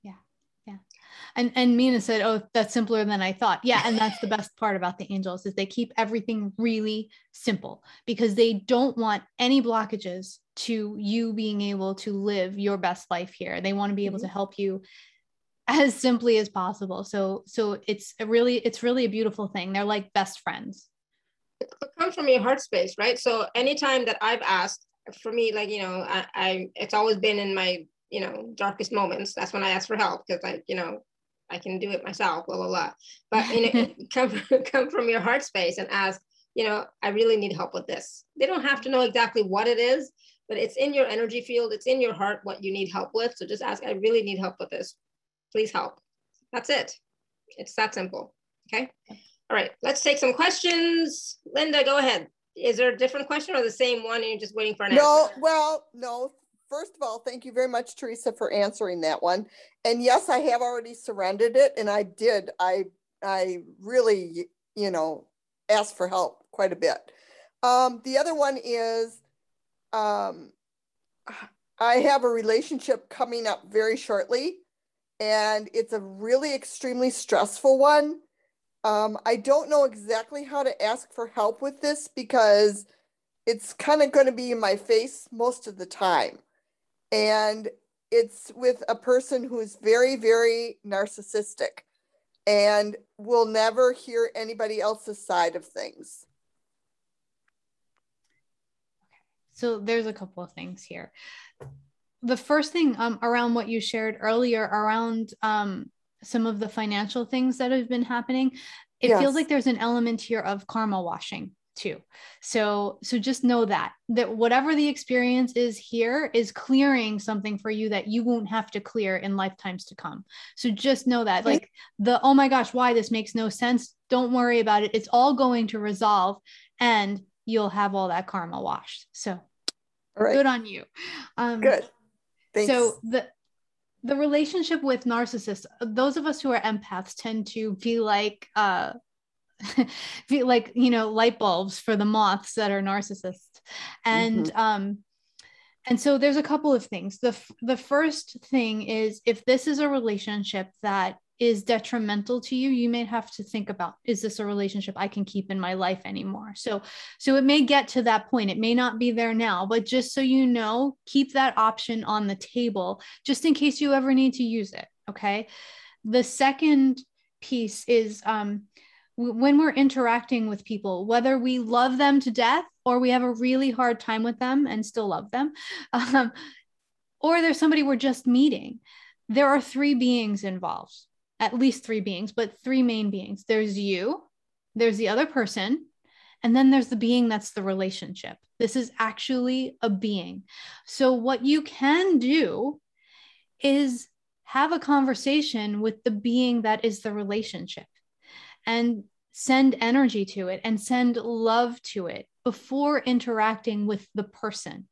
And, and Mina said, oh, that's simpler than I thought. Yeah. And that's the best part about the angels is they keep everything really simple because they don't want any blockages to you being able to live your best life here. They want to be able mm-hmm. to help you as simply as possible. So, so it's a really, it's really a beautiful thing. They're like best friends. It comes from your heart space, right? So anytime that I've asked, for me, like, you know, I, I it's always been in my, you know, darkest moments. That's when I ask for help because I, you know, I can do it myself, blah, blah, blah. But you know, come, come from your heart space and ask, you know, I really need help with this. They don't have to know exactly what it is, but it's in your energy field. It's in your heart what you need help with. So just ask, I really need help with this. Please help. That's it. It's that simple. Okay. All right. Let's take some questions. Linda, go ahead. Is there a different question or the same one and you're just waiting for an no, answer? No, well, no. First of all, thank you very much, Teresa, for answering that one. And yes, I have already surrendered it. And I did. I I really, you know, asked for help quite a bit. Um, the other one is um, I have a relationship coming up very shortly. And it's a really extremely stressful one. Um, I don't know exactly how to ask for help with this because it's kind of going to be in my face most of the time. And it's with a person who is very, very narcissistic and will never hear anybody else's side of things. So there's a couple of things here. The first thing um, around what you shared earlier around um, some of the financial things that have been happening, it yes. feels like there's an element here of karma washing too. So, so just know that, that whatever the experience is here is clearing something for you that you won't have to clear in lifetimes to come. So just know that like the, oh my gosh, why this makes no sense. Don't worry about it. It's all going to resolve and you'll have all that karma washed. So all right. Good on you. Um, Good. Thanks. So the, the relationship with narcissists, those of us who are empaths tend to feel like, uh, feel like, you know, light bulbs for the moths that are narcissists. And, mm-hmm. um, and so there's a couple of things. The, the first thing is if this is a relationship that is detrimental to you, you may have to think about, is this a relationship I can keep in my life anymore? So, so it may get to that point. It may not be there now, but just so you know, keep that option on the table, just in case you ever need to use it. Okay. The second piece is, um, when we're interacting with people, whether we love them to death or we have a really hard time with them and still love them, um, or there's somebody we're just meeting, there are three beings involved, at least three beings, but three main beings. There's you, there's the other person, and then there's the being that's the relationship. This is actually a being. So what you can do is have a conversation with the being that is the relationship. And send energy to it and send love to it before interacting with the person.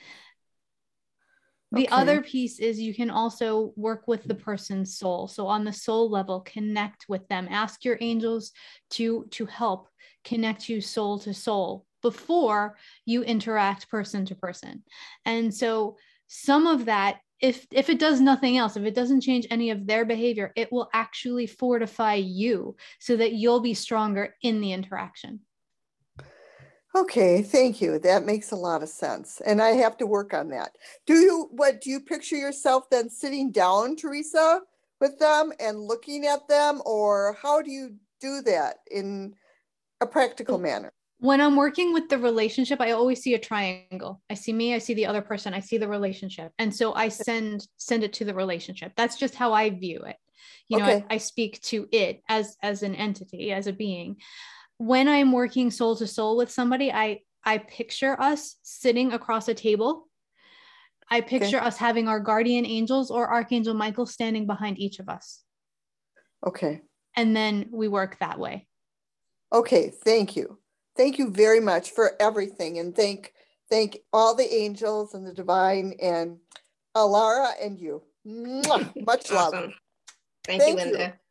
The okay. other piece is you can also work with the person's soul. So on the soul level, connect with them. Ask your angels to, to help connect you soul to soul before you interact person to person. And so some of that, If if it does nothing else, if it doesn't change any of their behavior, it will actually fortify you so that you'll be stronger in the interaction. Okay, thank you. That makes a lot of sense. And I have to work on that. Do you, what, do you picture yourself then sitting down, Teresa, with them and looking at them, or how do you do that in a practical manner? When I'm working with the relationship, I always see a triangle. I see me, I see the other person, I see the relationship. And so I send send it to the relationship. That's just how I view it. You know, Okay. I, I speak to it as as an entity, as a being. When I'm working soul to soul with somebody, I I picture us sitting across a table. I picture Okay. us having our guardian angels or Archangel Michael standing behind each of us. Okay. And then we work that way. Okay, thank you. Thank you very much for everything. And thank thank all the angels and the divine and Alara and you. Mwah, much love. Awesome. Thank, Thank you, you. Linda.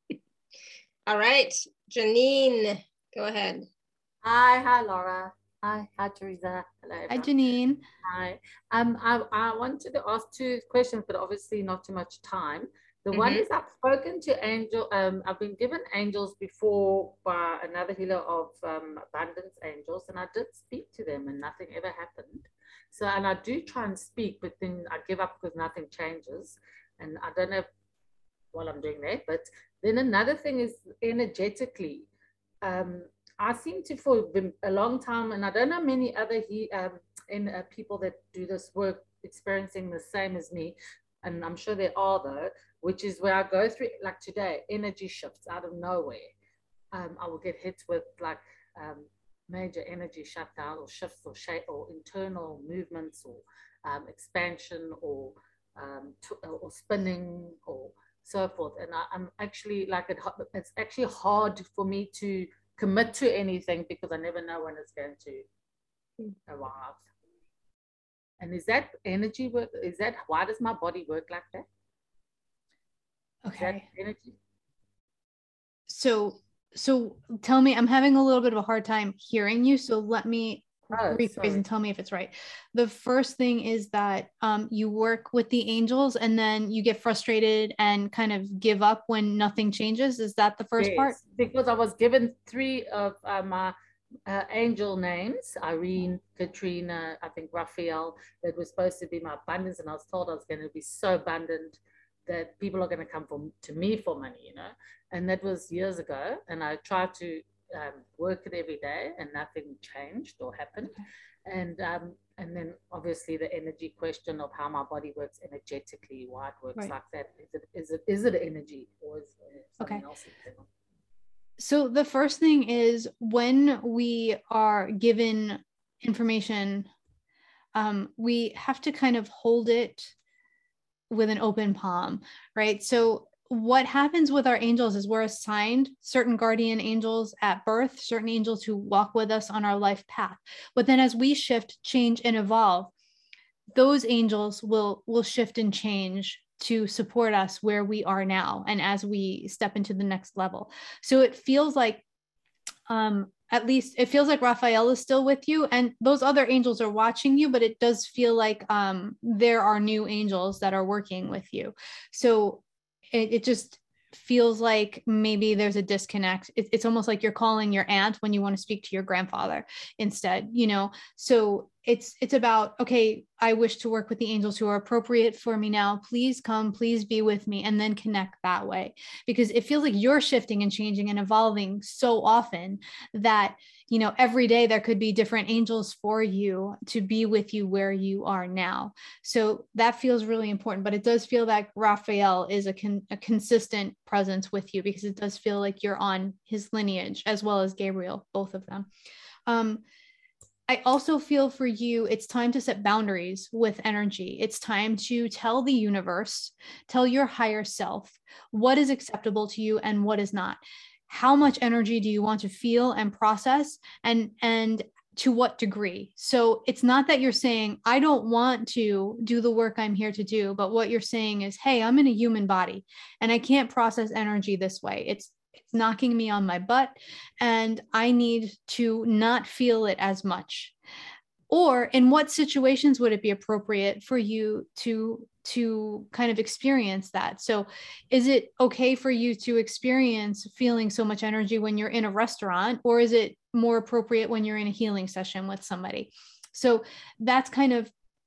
All right, Janine, go ahead. Hi, hi, Laura. Hi, hi, Teresa. Hello, Hi, everyone. Janine. Hi. Um, I, I wanted to ask two questions, but obviously not too much time. The one Mhm. is I've spoken to angel. Um, I've been given angels before by another healer of um, abundance angels, and I did speak to them, and nothing ever happened. So, and I do try and speak, but then I give up because nothing changes, and I don't know while I'm doing that. But then another thing is energetically. Um, I seem to for a long time, and I don't know many other he, um, in, uh, people that do this work experiencing the same as me, and I'm sure there are though, which is where I go through, like today, energy shifts out of nowhere. Um, I will get hit with like um, major energy shutdown or shifts or shape or internal movements or um, expansion or um, or spinning or so forth. And I, I'm actually like, it, it's actually hard for me to commit to anything because I never know when it's going to arrive. And is that energy work? Is that, why does my body work like that? Okay. Energy? So, so tell me, I'm having a little bit of a hard time hearing you. So let me oh, rephrase sorry. and tell me if it's right. The first thing is that um, you work with the angels and then you get frustrated and kind of give up when nothing changes. Is that the first yes, part? Because I was given three of uh, my uh, angel names, Irene, Katrina, I think Raphael, that was supposed to be my abundance. And I was told I was going to be so abundant that people are going to come from, to me for money, you know. And that was years ago. And I tried to um, work it every day and nothing changed or happened. Okay. And um, and then obviously the energy question of how my body works energetically, why it works right. like that. Is it, is it, is it energy or is it something okay. else? So the first thing is when we are given information, um, we have to kind of hold it with an open palm, right? So what happens with our angels is we're assigned certain guardian angels at birth, certain angels who walk with us on our life path. But then as we shift, change, and evolve, those angels will, will shift and change to support us where we are now and as we step into the next level. So it feels like, um, at least it feels like Raphael is still with you and those other angels are watching you, but it does feel like um, there are new angels that are working with you. So it, it just feels like maybe there's a disconnect. It, it's almost like you're calling your aunt when you want to speak to your grandfather instead, you know? So it's, it's about, okay, I wish to work with the angels who are appropriate for me now. Please come, please be with me, and then connect that way. Because it feels like you're shifting and changing and evolving so often that, you know, every day there could be different angels for you to be with you where you are now. So that feels really important, but it does feel like Raphael is a, con- a consistent presence with you because it does feel like you're on his lineage as well as Gabriel, both of them. Um, I also feel for you, it's time to set boundaries with energy. It's time to tell the universe, tell your higher self what is acceptable to you and what is not. How much energy do you want to feel and process, and, and to what degree? So it's not that you're saying, I don't want to do the work I'm here to do, but what you're saying is, hey, I'm in a human body and I can't process energy this way. It's It's knocking me on my butt and I need to not feel it as much. Or in what situations would it be appropriate for you to, to kind of experience that? So is it okay for you to experience feeling so much energy when you're in a restaurant, or is it more appropriate when you're in a healing session with somebody? So that's kind of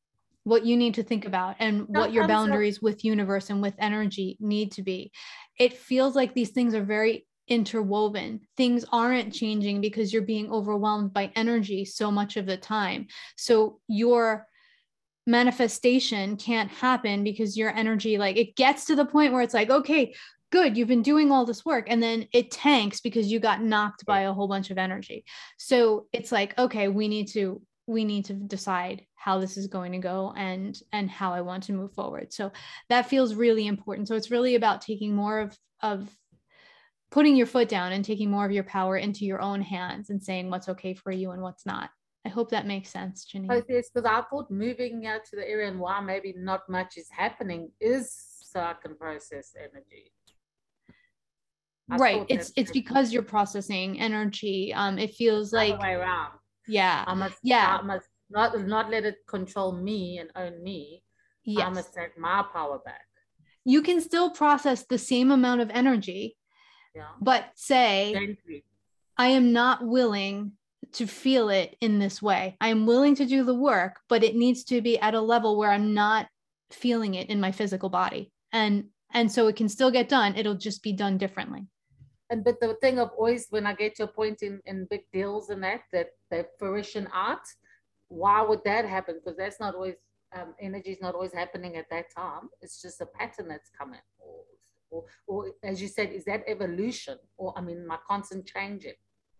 what you need to think about and what your boundaries with universe and with energy need to be. It feels like these things are very interwoven. Things aren't changing because you're being overwhelmed by energy so much of the time. So your manifestation can't happen because your energy, like, it gets to the point where it's like, okay, good, you've been doing all this work, and then it tanks because you got knocked by a whole bunch of energy. So it's like, okay, we need to we need to decide how this is going to go and and how I want to move forward. So that feels really important. So it's really about taking more of of putting your foot down and taking more of your power into your own hands and saying what's okay for you and what's not. I hope that makes sense, Janine. Oh, yes, because I thought moving out to the area and why maybe not much is happening is so I can process energy. I right. It's it's because you're processing energy. Um, it feels like other way around. Yeah. I must. Yeah. I must not not let it control me and own me. Yes. I must take my power back. You can still process the same amount of energy, yeah. but say, Gently. I am not willing to feel it in this way. I am willing to do the work, but it needs to be at a level where I'm not feeling it in my physical body. And and so it can still get done. It'll just be done differently. And but the thing of always, when I get to a point in, in big deals and that, that they fruition out, why would that happen? Because that's not always, um, energy is not always happening at that time. It's just a pattern that's coming. Or, or, or as you said, is that evolution? Or, I mean, my constant changing?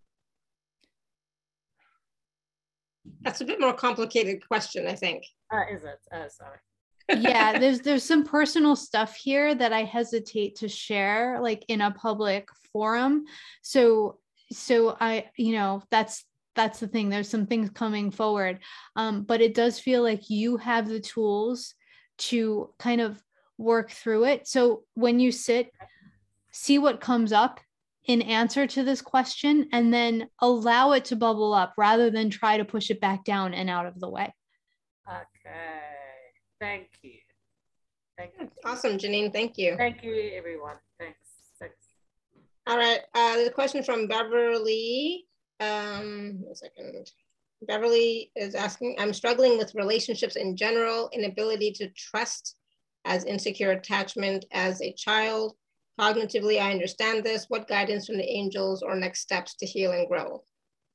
That's a bit more complicated question, I think. Uh, is it? Oh, sorry. Yeah, there's there's some personal stuff here that I hesitate to share, like in a public forum. So so I, you know, that's that's the thing. There's some things coming forward, um, but it does feel like you have the tools to kind of work through it. So when you sit, see what comes up in answer to this question, and then allow it to bubble up rather than try to push it back down and out of the way. Okay. Thank you. Thank you. Awesome, Janine. Thank you. Thank you, everyone. Thanks. Thanks. All right. Uh, there's a question from Beverly. Um, one second. Beverly is asking, I'm struggling with relationships in general, inability to trust as insecure attachment as a child. Cognitively, I understand this. What guidance from the angels or next steps to heal and grow?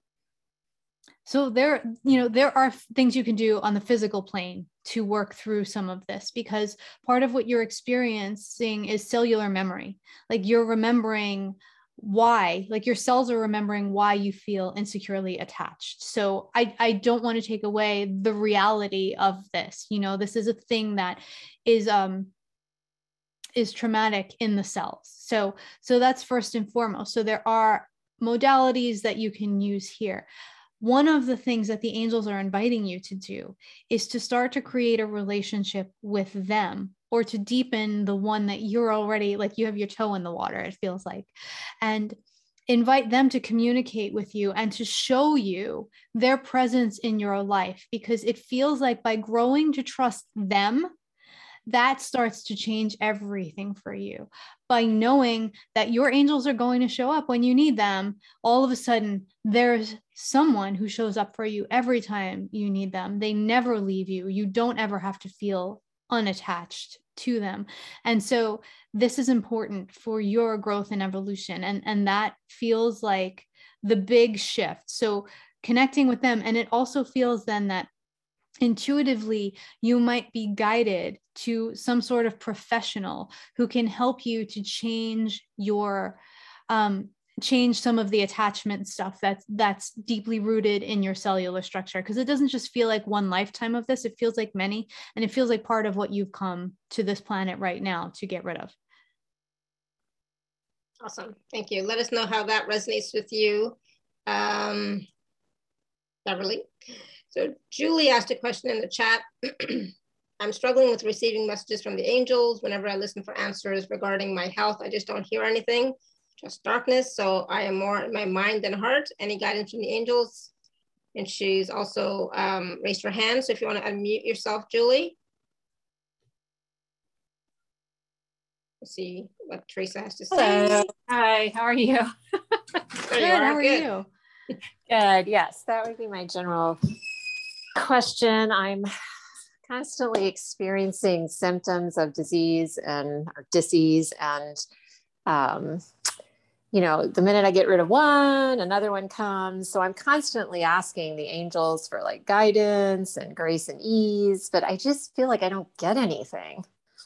So there, you know, there are things you can do on the physical plane to work through some of this, because part of what you're experiencing is cellular memory. Like you're remembering why, like your cells are remembering why you feel insecurely attached. So I, I don't want to take away the reality of this. You know, this is a thing that is, um, is traumatic in the cells. So, so that's first and foremost. So there are modalities that you can use here. One of the things that the angels are inviting you to do is to start to create a relationship with them, or to deepen the one that you're already, like you have your toe in the water, it feels like, and invite them to communicate with you and to show you their presence in your life, because it feels like by growing to trust them, that starts to change everything for you. By knowing that your angels are going to show up when you need them, all of a sudden there's someone who shows up for you every time you need them. They never leave you. You don't ever have to feel unattached to them. And so this is important for your growth and evolution. And, and that feels like the big shift. So connecting with them. And it also feels then that intuitively, you might be guided to some sort of professional who can help you to change your, um, change some of the attachment stuff that's, that's deeply rooted in your cellular structure. Because it doesn't just feel like one lifetime of this, it feels like many, and it feels like part of what you've come to this planet right now to get rid of. Awesome, thank you. Let us know how that resonates with you, um, Beverly. So Julie asked a question in the chat. I'm struggling with receiving messages from the angels. Whenever I listen for answers regarding my health, I just don't hear anything, just darkness. So I am more in my mind than heart. Any guidance from the angels? And she's also um, raised her hand. So if you want to unmute yourself, Julie. Let's see what Teresa has to say. Hello. Hi, how are you? There you are. How are Good. you? Good, yes, that would be my general question. I'm constantly experiencing symptoms of disease and or disease. And, um, you know, the minute I get rid of one, another one comes. So I'm constantly asking the angels for like guidance and grace and ease, but I just feel like I don't get anything.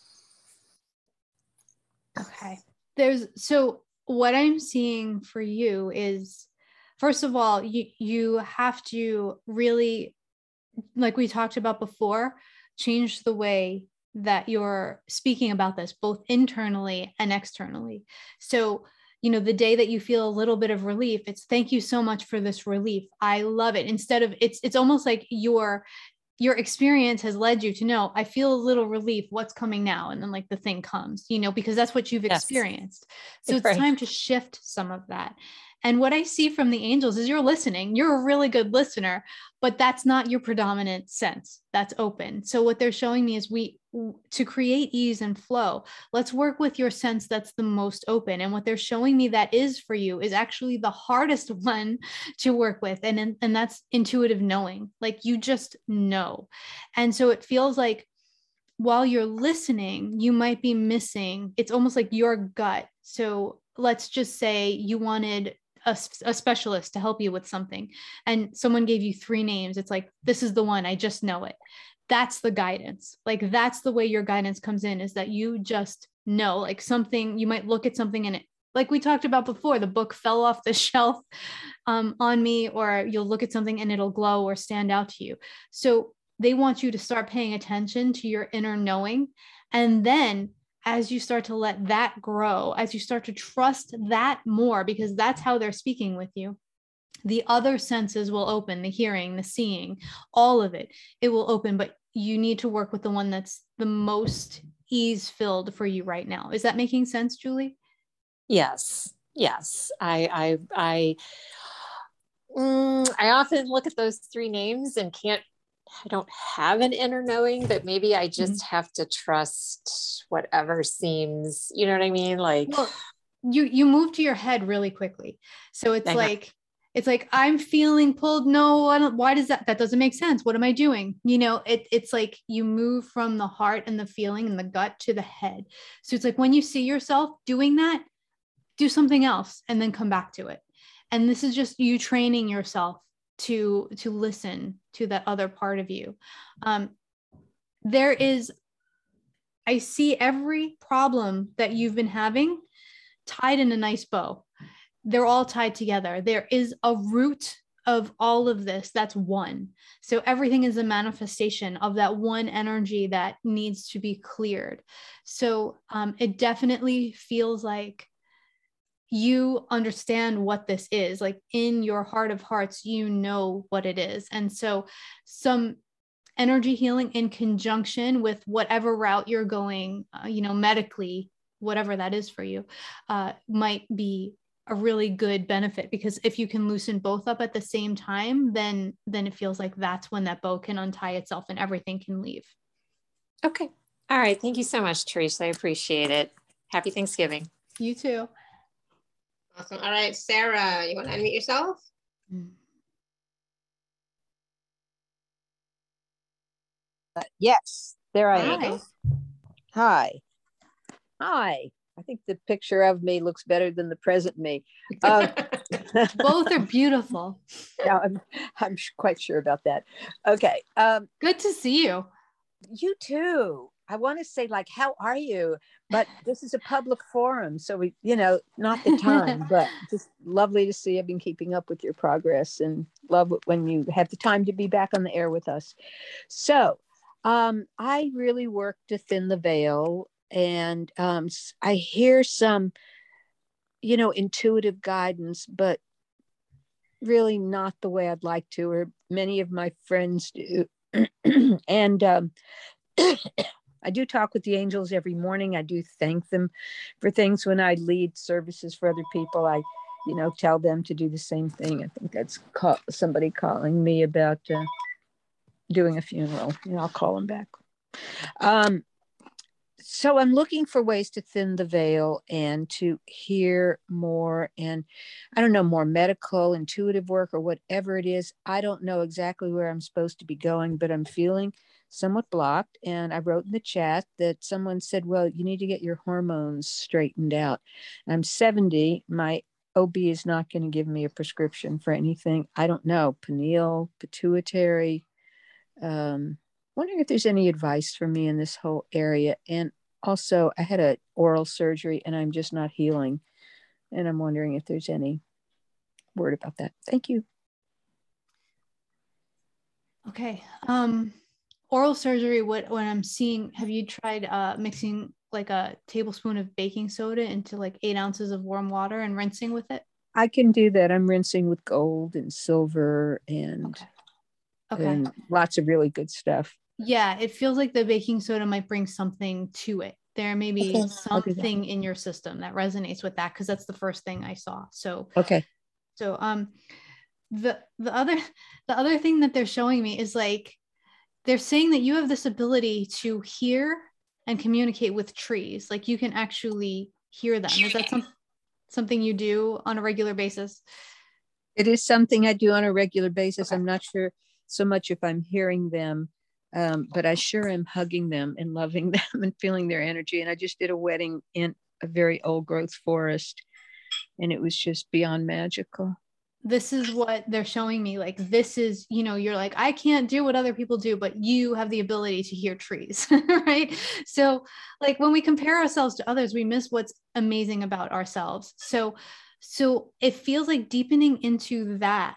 Okay. There's, so what I'm seeing for you is, first of all, you, you have to really, like we talked about before, change the way that you're speaking about this, both internally and externally. So, you know, the day that you feel a little bit of relief, it's thank you so much for this relief. I love it. Instead of it's, it's almost like your, your experience has led you to know, I feel a little relief. What's coming now? And then like the thing comes, you know, because that's what you've Yes. experienced. So it's Right. time to shift some of that. And what I see from the angels is you're listening. You're a really good listener, but that's not your predominant sense. That's open. So what they're showing me is we, to create ease and flow, let's work with your sense that's the most open. And what they're showing me that is for you is actually the hardest one to work with. And, and that's intuitive knowing, like you just know. And so it feels like while you're listening, you might be missing, it's almost like your gut. So let's just say you wanted a, a specialist to help you with something and someone gave you three names. It's like, this is the one, I just know it. That's the guidance. Like that's the way your guidance comes in, is that you just know, like something, you might look at something and it, like we talked about before, the book fell off the shelf um, on me, or you'll look at something and it'll glow or stand out to you. So they want you to start paying attention to your inner knowing. And then as you start to let that grow, as you start to trust that more, because that's how they're speaking with you, the other senses will open, the hearing, the seeing, all of it, it will open, but you need to work with the one that's the most ease filled for you right now. Is that making sense, Julie? Yes. Yes. I, I, I, mm, I often look at those three names and can't, I don't have an inner knowing, but maybe I just mm-hmm. have to trust whatever seems, you know what I mean? Like, well, you, you move to your head really quickly. So it's I like, know. It's like, I'm feeling pulled. No, I don't, why does that, that doesn't make sense. What am I doing? You know, it, it's like you move from the heart and the feeling and the gut to the head. So it's like, when you see yourself doing that, do something else and then come back to it. And this is just you training yourself to, to listen to that other part of you. Um, there is, I see every problem that you've been having tied in a nice bow. They're all tied together. There is a root of all of this. That's one. So everything is a manifestation of that one energy that needs to be cleared. So um, it definitely feels like you understand what this is. Like in your heart of hearts, you know what it is. And so some energy healing in conjunction with whatever route you're going, uh, you know, medically, whatever that is for you, uh, might be a really good benefit, because if you can loosen both up at the same time, then, then it feels like that's when that bow can untie itself and everything can leave. Okay. All right. Thank you so much, Teresa. I appreciate it. Happy Thanksgiving. You too. Awesome. All right, Sarah, you want to unmute yourself? Uh, yes, there I Hi. am. Hi. Hi. I think the picture of me looks better than the present me. Um, Both are beautiful. Yeah, I'm, I'm quite sure about that. Okay. Um, Good to see you. You too. I want to say, like, how are you? But this is a public forum, so we, you know, not the time, but just lovely to see. I've been keeping up with your progress and love it when you have the time to be back on the air with us. So um, I really work to thin the veil, and um, I hear some, you know, intuitive guidance, but really not the way I'd like to, or many of my friends do. And um, I do talk with the angels every morning. I do thank them for things when I lead services for other people. I, you know, tell them to do the same thing. I think that's call, somebody calling me about uh, doing a funeral. You know, I'll call them back. Um, so I'm looking for ways to thin the veil and to hear more, and I don't know, more medical, intuitive work or whatever it is. I don't know exactly where I'm supposed to be going, but I'm feeling somewhat blocked. And I wrote in the chat that someone said, well, you need to get your hormones straightened out. I'm seventy. My O B is not going to give me a prescription for anything. I don't know, pineal, pituitary. Um, wondering if there's any advice for me in this whole area. And also, I had an oral surgery and I'm just not healing. And I'm wondering if there's any word about that. Thank you. Okay. Um, oral surgery, what when I'm seeing, have you tried uh, mixing like a tablespoon of baking soda into like eight ounces of warm water and rinsing with it? I can do that. I'm rinsing with gold and silver and, Okay. Okay. and lots of really good stuff. Yeah, it feels like the baking soda might bring something to it. There may be Okay, something in your system that resonates with that, because that's the first thing I saw. So okay. So um the the other the other thing that they're showing me is like they're saying that you have this ability to hear and communicate with trees. Like you can actually hear them. Is that some, something you do on a regular basis? It is something I do on a regular basis. Okay. I'm not sure so much if I'm hearing them, um, but I sure am hugging them and loving them and feeling their energy. And I just did a wedding in a very old growth forest, and it was just beyond magical. This is what they're showing me. Like, this is, you know, you're like, I can't do what other people do, but you have the ability to hear trees, right? So like when we compare ourselves to others, we miss what's amazing about ourselves. So, so it feels like deepening into that.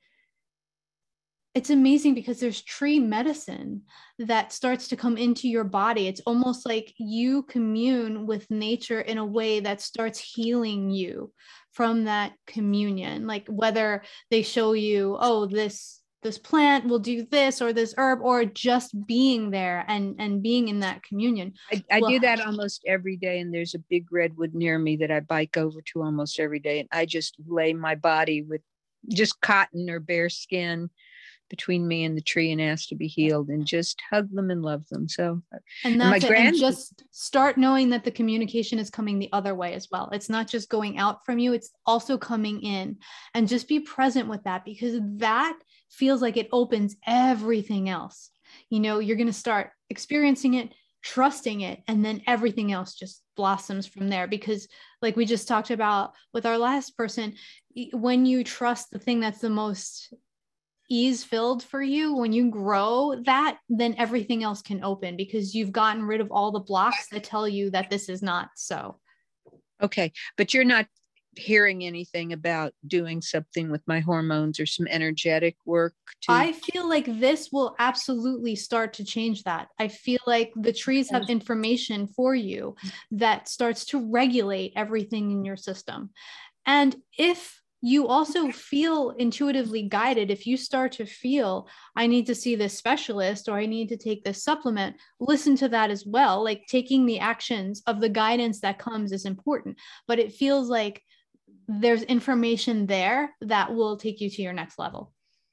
It's amazing because there's tree medicine that starts to come into your body. It's almost like you commune with nature in a way that starts healing you from that communion. Like whether they show you, oh, this this plant will do this, or this herb, or just being there and and being in that communion. I, I Well, do that almost every day, and there's a big redwood near me that I bike over to almost every day, and I just lay my body with just cotton or bear skin between me and the tree and ask to be healed, and just hug them and love them. So, and and that's my it. And grand- just start knowing that the communication is coming the other way as well. It's not just going out from you, it's also coming in, and just be present with that, because that feels like it opens everything else. You know, you're going to start experiencing it, trusting it, and then everything else just blossoms from there. Because like we just talked about with our last person, when you trust the thing that's the most ease filled for you, when you grow that, then everything else can open, because you've gotten rid of all the blocks that tell you that this is not so. Okay, but you're not hearing anything about doing something with my hormones or some energetic work to... I feel like this will absolutely start to change that. I feel like the trees have information for you that starts to regulate everything in your system. And if you also feel intuitively guided, if you start to feel, I need to see this specialist, or I need to take this supplement, listen to that as well. Like taking the actions of the guidance that comes is important, but it feels like there's information there that will take you to your next level.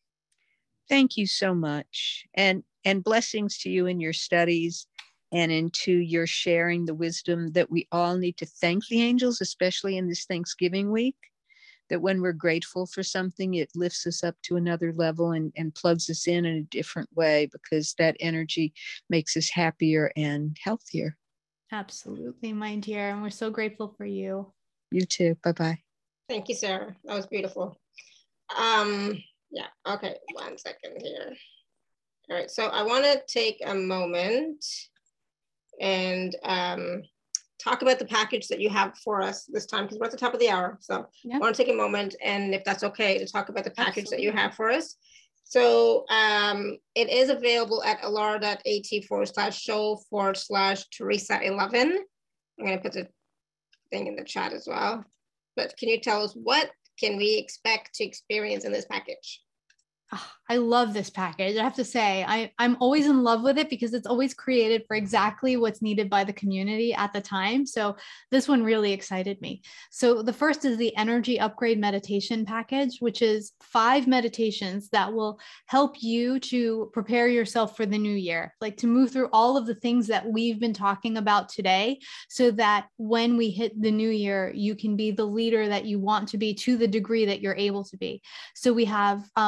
Thank you so much. And, and blessings to you in your studies and into your sharing the wisdom that we all need to thank the angels, especially in this Thanksgiving week. That when we're grateful for something, it lifts us up to another level and, and plugs us in in a different way, because that energy makes us happier and healthier. Absolutely, my dear. And we're so grateful for you. You too. Bye-bye. Thank you, Sarah. That was beautiful. Um, yeah, okay, one second here. All right, so I want to take a moment and um, talk about the package that you have for us this time, because we're at the top of the hour. So yeah. I want to take a moment, and if that's okay, to talk about the package Absolutely. That you have for us. So um, it is available at alara.at forward slash show forward slash Teresa eleven. I'm going to put the thing in the chat as well. But can you tell us, what can we expect to experience in this package? Oh, I love this package. I have to say, I, I'm always in love with it, because it's always created for exactly what's needed by the community at the time. So this one really excited me. So the first is the Energy Upgrade Meditation Package, which is five meditations that will help you to prepare yourself for the new year, like to move through all of the things that we've been talking about today, so that when we hit the new year, you can be the leader that you want to be to the degree that you're able to be. So we have um, five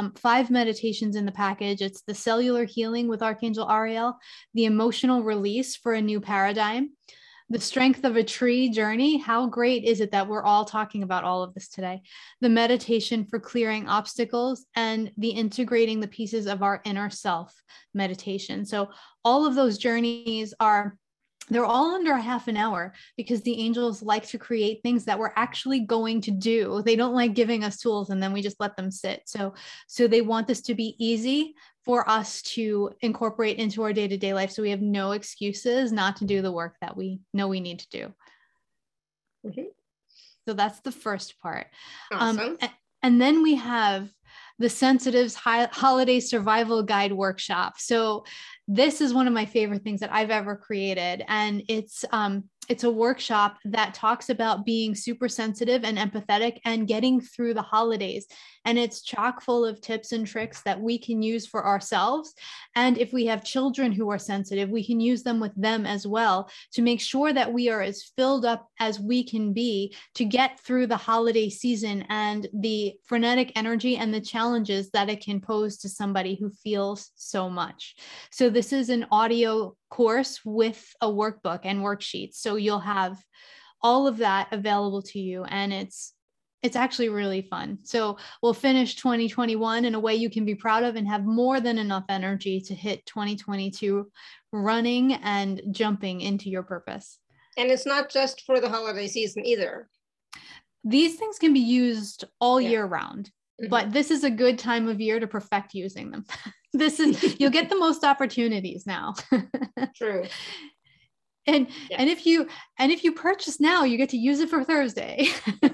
five meditations in the package. It's the cellular healing with Archangel Ariel, the emotional release for a new paradigm, the strength of a tree journey. How great is it that we're all talking about all of this today? The meditation for clearing obstacles, and the integrating the pieces of our inner self meditation. So all of those journeys are, they're all under a half an hour, because the angels like to create things that we're actually going to do. They don't like giving us tools and then we just let them sit. So, so they want this to be easy for us to incorporate into our day-to-day life. So we have no excuses not to do the work that we know we need to do. Mm-hmm. So that's the first part. Awesome. Um, and, and then we have the Sensitives Hi- Holiday Survival Guide Workshop. So this is one of my favorite things that I've ever created. And it's, um, it's a workshop that talks about being super sensitive and empathetic and getting through the holidays. And it's chock full of tips and tricks that we can use for ourselves. And if we have children who are sensitive, we can use them with them as well to make sure that we are as filled up as we can be to get through the holiday season and the frenetic energy and the challenges that it can pose to somebody who feels so much. So this is an audio course with a workbook and worksheets. So you'll have all of that available to you. And it's it's actually really fun. So we'll finish twenty twenty-one in a way you can be proud of and have more than enough energy to hit twenty twenty-two running and jumping into your purpose. And it's not just for the holiday season either. These things can be used all Yeah. year round, Mm-hmm. but this is a good time of year to perfect using them. This is, you'll get the most opportunities now. True. And, Yeah. and if you, and if you purchase now, you get to use it for Thursday.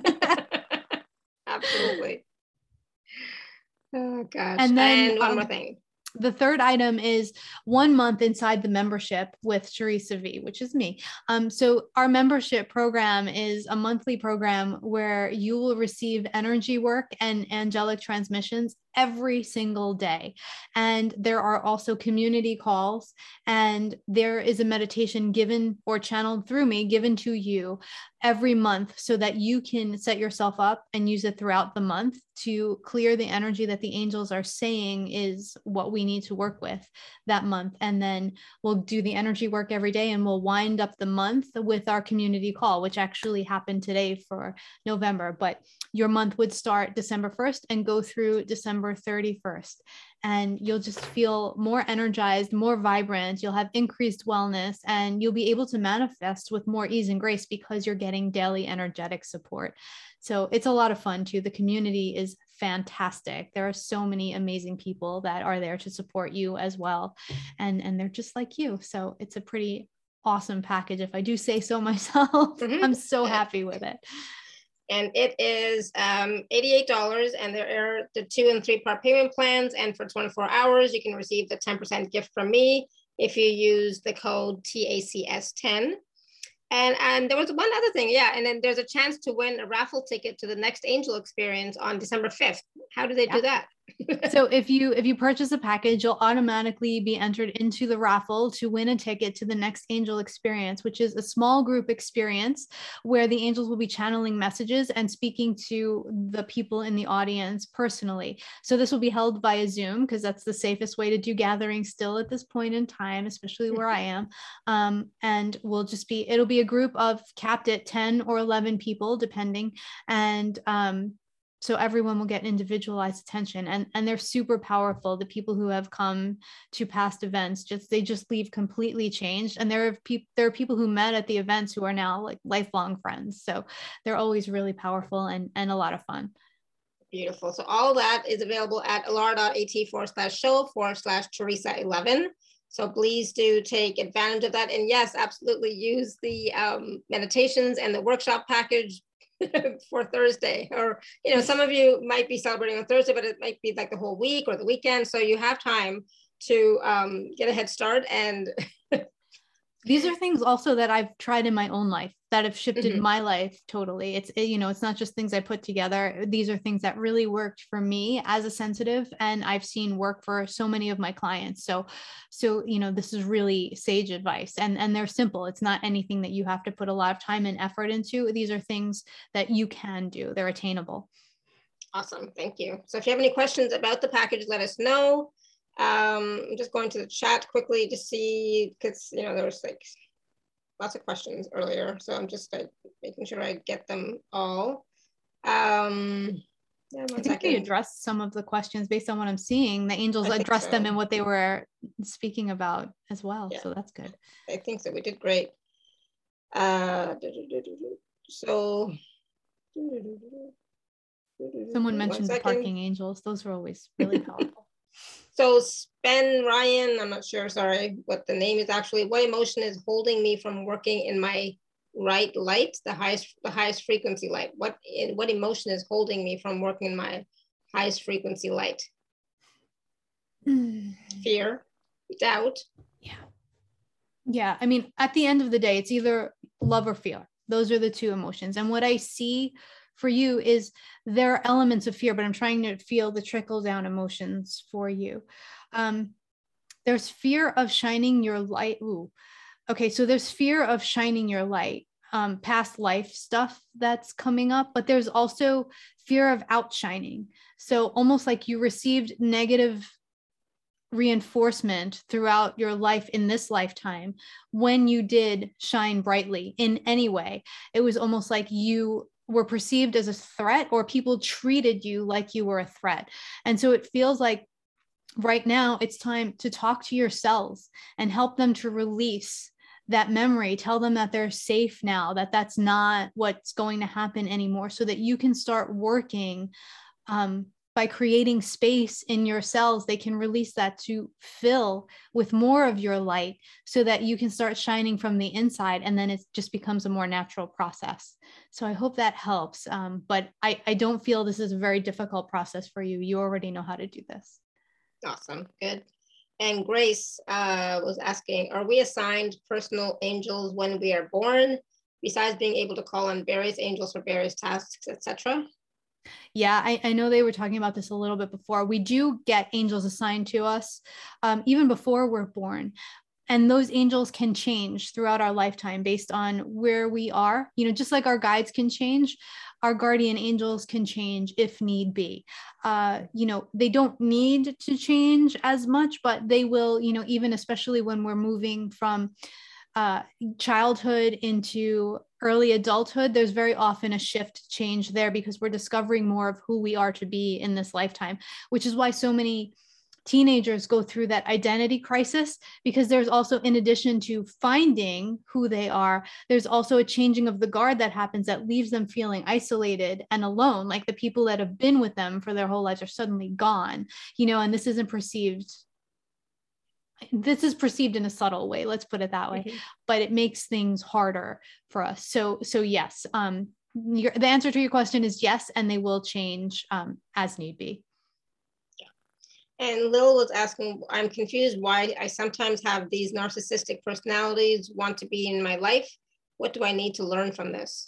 Absolutely. Oh gosh. And then, and one um, more thing. The third item is one month inside the membership with Teresa V, which is me. Um, so our membership program is a monthly program where you will receive energy work and angelic transmissions every single day. And there are also community calls, and there is a meditation given or channeled through me, given to you every month, so that you can set yourself up and use it throughout the month to clear the energy that the angels are saying is what we need to work with that month. And then we'll do the energy work every day, and we'll wind up the month with our community call, which actually happened today for November. But your month would start December first and go through December thirty-first. And you'll just feel more energized, more vibrant. You'll have increased wellness, and you'll be able to manifest with more ease and grace because you're getting daily energetic support. So it's a lot of fun too. The community is fantastic. There are so many amazing people that are there to support you as well. And, and they're just like you. So it's a pretty awesome package, if I do say so myself. Mm-hmm. I'm so happy with it. And it is um, eighty-eight dollars, and there are the two and three part payment plans. And for twenty-four hours, you can receive the ten percent gift from me if you use the code T A C S ten. And, and there was one other thing, yeah. And then there's a chance to win a raffle ticket to the Next Angel Experience on December fifth. How do they Yeah. do that? So if you if you purchase a package, you'll automatically be entered into the raffle to win a ticket to the Next Angel Experience, which is a small group experience where the angels will be channeling messages and speaking to the people in the audience personally. So this will be held via Zoom, because that's the safest way to do gatherings still at this point in time, especially where I am. Um, and we'll just be, it'll be a group of capped at ten or eleven people, depending. And um, so everyone will get individualized attention, and, and they're super powerful. The people who have come to past events, just they just leave completely changed. And there are people there are people who met at the events who are now like lifelong friends. So they're always really powerful and, and a lot of fun. Beautiful. So all that is available at alara.at forward slash show forward slash Teresa eleven. So please do take advantage of that. And yes, absolutely use the um, meditations and the workshop package for Thursday. Or, you know, some of you might be celebrating on Thursday, but it might be like the whole week or the weekend. So you have time to um, get a head start. And these are things also that I've tried in my own life that have shifted Mhm. my life totally. It's, you know, it's not just things I put together. These are things that really worked for me as a sensitive, and I've seen work for so many of my clients. So, so, you know, this is really sage advice, and, and they're simple. It's not anything that you have to put a lot of time and effort into. These are things that you can do. They're attainable. Awesome, thank you. So if you have any questions about the package, let us know. Um, I'm just going to the chat quickly to see, because you know there was like lots of questions earlier, so I'm just like making sure I get them all. Um, yeah, I think we addressed some of the questions based on what I'm seeing. The angels addressed so. them and what they were speaking about as well, yeah. So that's good. I think so. We did great. Uh, so. Someone mentioned the parking angels. Those were always really powerful. So Spen Ryan, I'm not sure, sorry, what the name is actually. What emotion is holding me from working in my right light, the highest, the highest frequency light? What, what emotion is holding me from working in my highest frequency light? Mm. Fear, doubt. Yeah. Yeah. I mean, at the end of the day, it's either love or fear. Those are the two emotions. And what I see for you is there are elements of fear, but I'm trying to feel the trickle down emotions for you. Um, there's fear of shining your light. Ooh. Okay. So there's fear of shining your light, um, past life stuff that's coming up, but there's also fear of outshining. So almost like you received negative reinforcement throughout your life in this lifetime. When you did shine brightly in any way, it was almost like you were perceived as a threat, or people treated you like you were a threat. And so it feels like right now it's time to talk to your cells and help them to release that memory. Tell them that they're safe now, that that's not what's going to happen anymore, so that you can start working um, by creating space in your cells. They can release that to fill with more of your light, so that you can start shining from the inside, and then it just becomes a more natural process. So I hope that helps. Um, but I, I don't feel this is a very difficult process for you. You already know how to do this. Awesome, good. And Grace uh, was asking, are we assigned personal angels when we are born, besides being able to call on various angels for various tasks, et cetera? Yeah, I, I know they were talking about this a little bit before. We do get angels assigned to us um, even before we're born. And those angels can change throughout our lifetime based on where we are. You know, just like our guides can change, our guardian angels can change if need be. Uh, you know, they don't need to change as much, but they will, you know, even especially when we're moving from uh, childhood into early adulthood, there's very often a shift change there, because we're discovering more of who we are to be in this lifetime, which is why so many teenagers go through that identity crisis, because there's also, in addition to finding who they are, there's also a changing of the guard that happens that leaves them feeling isolated and alone, like the people that have been with them for their whole lives are suddenly gone, you know, and this isn't perceived this is perceived in a subtle way, let's put it that way, mm-hmm. but it makes things harder for us. So, so yes, um, your, the answer to your question is yes, and they will change um, as need be. Yeah. And Lil was asking, I'm confused why I sometimes have these narcissistic personalities want to be in my life. What do I need to learn from this?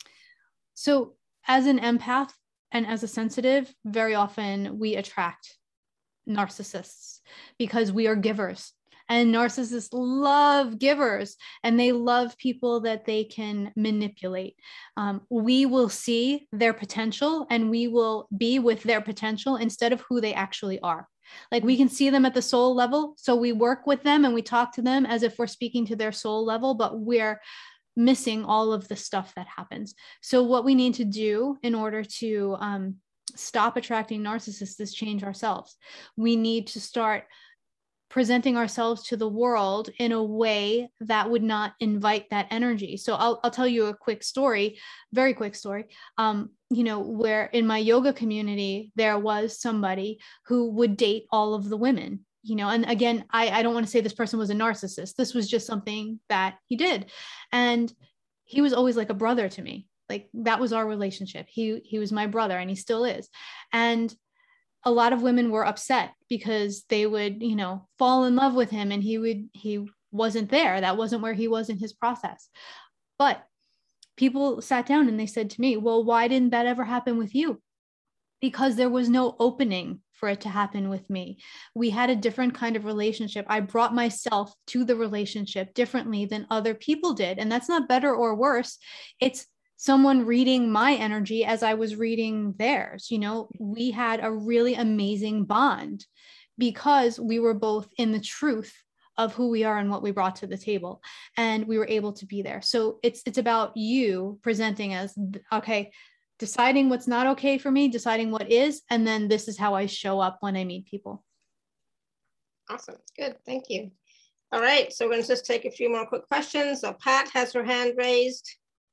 So as an empath and as a sensitive, very often we attract narcissists because we are givers, and narcissists love givers, and they love people that they can manipulate. Um, we will see their potential, and we will be with their potential instead of who they actually are. Like, we can see them at the soul level, so we work with them and we talk to them as if we're speaking to their soul level, but we're missing all of the stuff that happens. So what we need to do in order to um, stop attracting narcissists is change ourselves. We need to start presenting ourselves to the world in a way that would not invite that energy. So I'll, I'll tell you a quick story, very quick story, um, you know, where in my yoga community, there was somebody who would date all of the women, you know, and again, I, I don't want to say this person was a narcissist. This was just something that he did. And he was always like a brother to me. Like, that was our relationship. He, he was my brother, and he still is. And a lot of women were upset because they would, you know, fall in love with him, and he would, he wasn't there. That wasn't where he was in his process. But people sat down and they said to me, well, why didn't that ever happen with you? Because there was no opening for it to happen with me. We had a different kind of relationship. I brought myself to the relationship differently than other people did. And that's not better or worse. It's someone reading my energy as I was reading theirs. You know, we had a really amazing bond because we were both in the truth of who we are and what we brought to the table, and we were able to be there. So it's it's about you presenting as, okay, deciding what's not okay for me, deciding what is, and then this is how I show up when I meet people. Awesome. Good. Thank you. All right. So we're going to just take a few more quick questions. So Pat has her hand raised.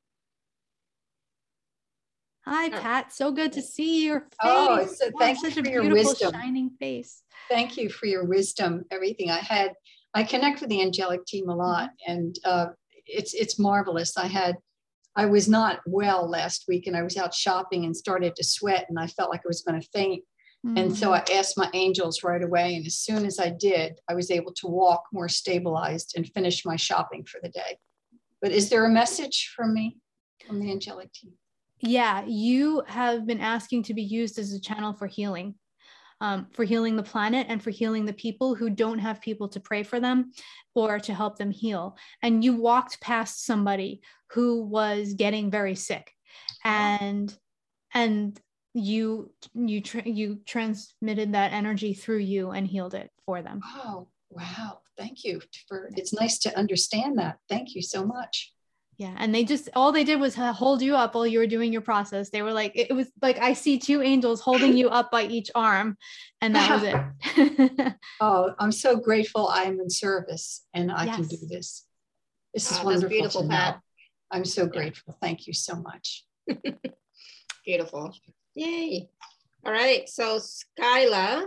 Hi, Pat. So good to see your face. Oh, so thank wow, you such a for your beautiful, wisdom. shining face. Thank you for your wisdom. Everything I had, I connect with the angelic team a lot, and uh, it's it's marvelous. I had, I was not well last week, and I was out shopping and started to sweat, and I felt like I was going to faint. Mm-hmm. And so I asked my angels right away, and as soon as I did, I was able to walk more stabilized and finish my shopping for the day. But is there a message from me, from the angelic team? Yeah, you have been asking to be used as a channel for healing, um, for healing the planet and for healing the people who don't have people to pray for them or to help them heal. And you walked past somebody who was getting very sick, and and you you tra- you transmitted that energy through you and healed it for them. Oh, wow! Thank you for. It's nice to understand that. Thank you so much. Yeah. And they just, all they did was hold you up while you were doing your process. They were like, it was like, I see two angels holding you up by each arm, and that was it. Oh, I'm so grateful I'm in service and I yes. can do this. This is oh, wonderful. Beautiful, to Pat. Know. I'm so grateful. Yeah. Thank you so much. Beautiful. Yay. All right. So Skyla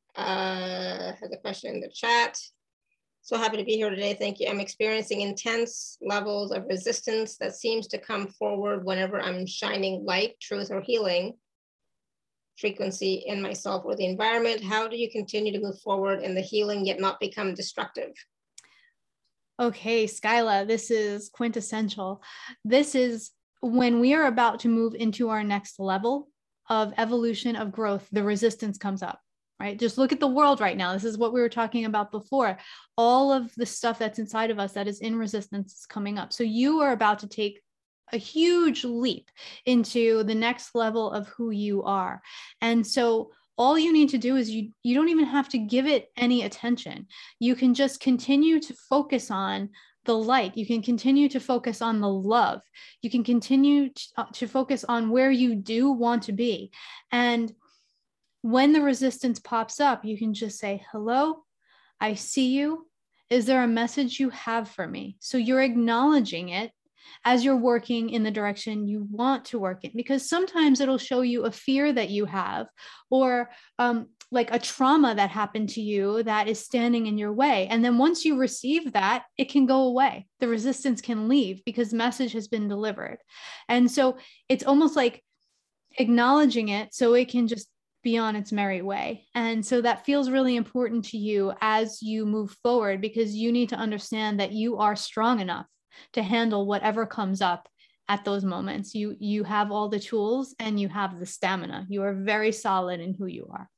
uh, has a question in the chat. So happy to be here today. Thank you. I'm experiencing intense levels of resistance that seems to come forward whenever I'm shining light, truth, or healing frequency in myself or the environment. How do you continue to move forward in the healing yet not become destructive? Okay, Skyla, this is quintessential. This is when we are about to move into our next level of evolution, of growth, the resistance comes up. Right? Just look at the world right now. This is what we were talking about before. All of the stuff that's inside of us that is in resistance is coming up. So you are about to take a huge leap into the next level of who you are. And so all you need to do is you, you don't even have to give it any attention. You can just continue to focus on the light. You can continue to focus on the love. You can continue to, uh, to focus on where you do want to be. And when the resistance pops up, you can just say, hello, I see you. Is there a message you have for me? So you're acknowledging it as you're working in the direction you want to work in, because sometimes it'll show you a fear that you have, or um, like a trauma that happened to you that is standing in your way. And then once you receive that, it can go away. The resistance can leave because message has been delivered. And so it's almost like acknowledging it so it can just be on its merry way. And so that feels really important to you as you move forward, because you need to understand that you are strong enough to handle whatever comes up at those moments. You, you have all the tools and you have the stamina. You are very solid in who you are.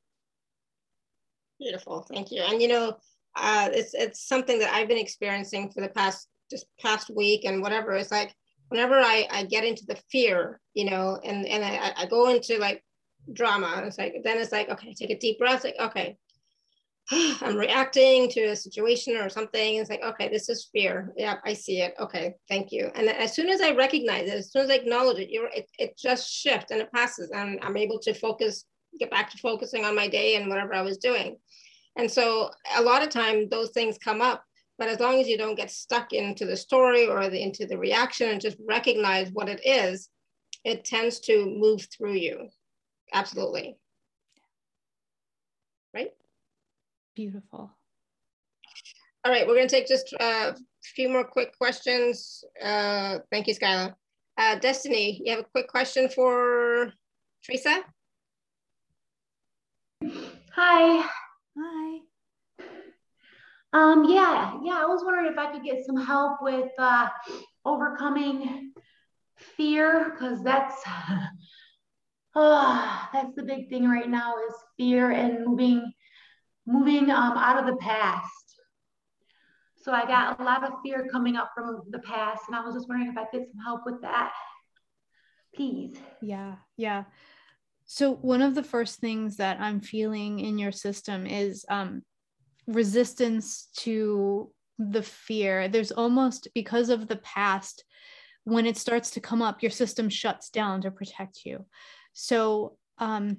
Beautiful. Thank you. And, you know, uh, it's, it's something that I've been experiencing for the past, just past week and whatever. It's like, whenever I, I get into the fear, you know, and, and I, I go into like, drama. It's like, then it's like, okay, take a deep breath. Like, okay, I'm reacting to a situation or something. It's like, okay, this is fear. Yeah, I see it. Okay, thank you. And as soon as I recognize it, as soon as I acknowledge it, you're, it, it just shifts and it passes, and I'm able to focus, get back to focusing on my day and whatever I was doing. And so a lot of time those things come up, but as long as you don't get stuck into the story or the, into the reaction and just recognize what it is, it tends to move through you. Absolutely. Right? Beautiful. All right, we're going to take just a few more quick questions. Uh, thank you, Skyla. Uh, Destiny, you have a quick question for Teresa? Hi. Hi. Um, yeah, yeah, I was wondering if I could get some help with uh, overcoming fear, because that's Oh, that's the big thing right now, is fear and moving, moving um, out of the past. So I got a lot of fear coming up from the past, and I was just wondering if I could get some help with that. Please. Yeah, yeah. So one of the first things that I'm feeling in your system is um, resistance to the fear. There's almost, because of the past, when it starts to come up, your system shuts down to protect you. So um,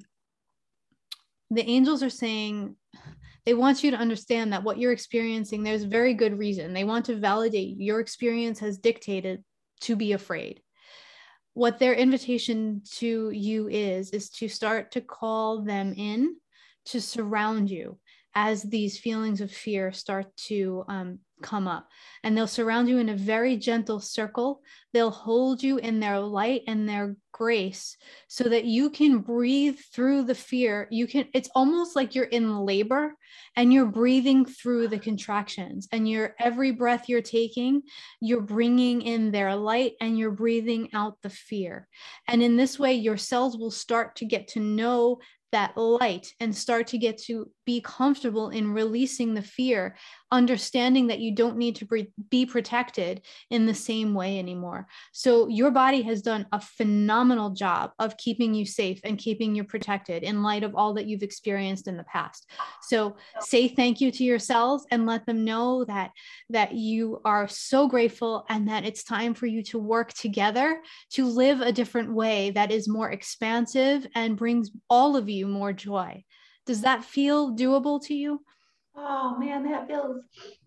the angels are saying, they want you to understand that what you're experiencing, there's very good reason. They want to validate your experience has dictated to be afraid. What their invitation to you is, is to start to call them in to surround you as these feelings of fear start to um, come up. And they'll surround you in a very gentle circle. They'll hold you in their light and their grace so that you can breathe through the fear. You can, it's almost like you're in labor and you're breathing through the contractions, and your every breath you're taking, you're bringing in their light and you're breathing out the fear. And in this way, your cells will start to get to know that light and start to get to be comfortable in releasing the fear, understanding that you don't need to be protected in the same way anymore. So your body has done a phenomenal job of keeping you safe and keeping you protected in light of all that you've experienced in the past. So say thank you to your cells and let them know that, that you are so grateful and that it's time for you to work together to live a different way that is more expansive and brings all of you more joy. Does that feel doable to you? Oh man, that feels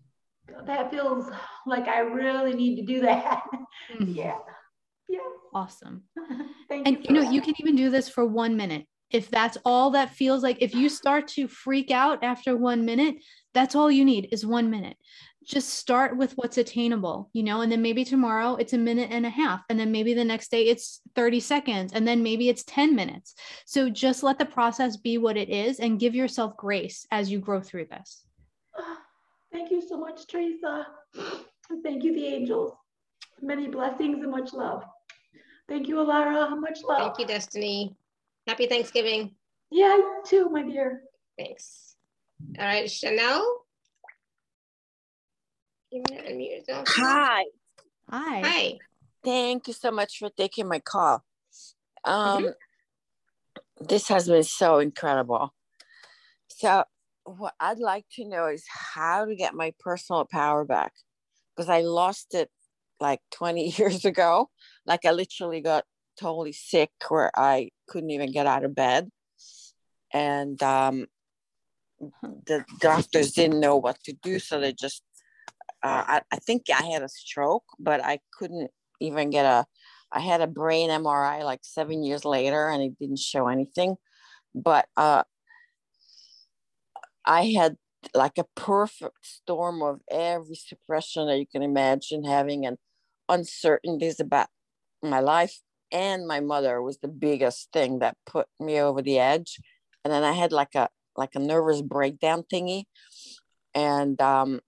that feels like I really need to do that. Mm-hmm. Yeah. Yeah. Awesome. Thank and you. you know, that. You can even do this for one minute. If that's all that feels like, if you start to freak out after one minute, that's all you need is one minute. Just start with what's attainable, you know, and then maybe tomorrow it's a minute and a half. And then maybe the next day it's thirty seconds. And then maybe it's ten minutes. So just let the process be what it is and give yourself grace as you grow through this. Thank you so much, Teresa. Thank you, the angels. Many blessings and much love. Thank you, Alara. Much love. Thank you, Destiny. Happy Thanksgiving. Yeah, you too, my dear. Thanks. All right, Chanel. You want to unmute yourself? Hi. Hi. Hi. Thank you so much for taking my call. Um, mm-hmm. This has been so incredible. So what I'd like to know is how to get my personal power back, because I lost it like twenty years ago. Like I literally got totally sick where I couldn't even get out of bed. And um, the doctors didn't know what to do. So they just, uh, I, I think I had a stroke, but I couldn't even get a, I had a brain M R I like seven years later and it didn't show anything. But uh, I had like a perfect storm of every suppression that you can imagine having, and uncertainties about my life. And my mother was the biggest thing that put me over the edge. And then I had like a like a nervous breakdown thingy. And um,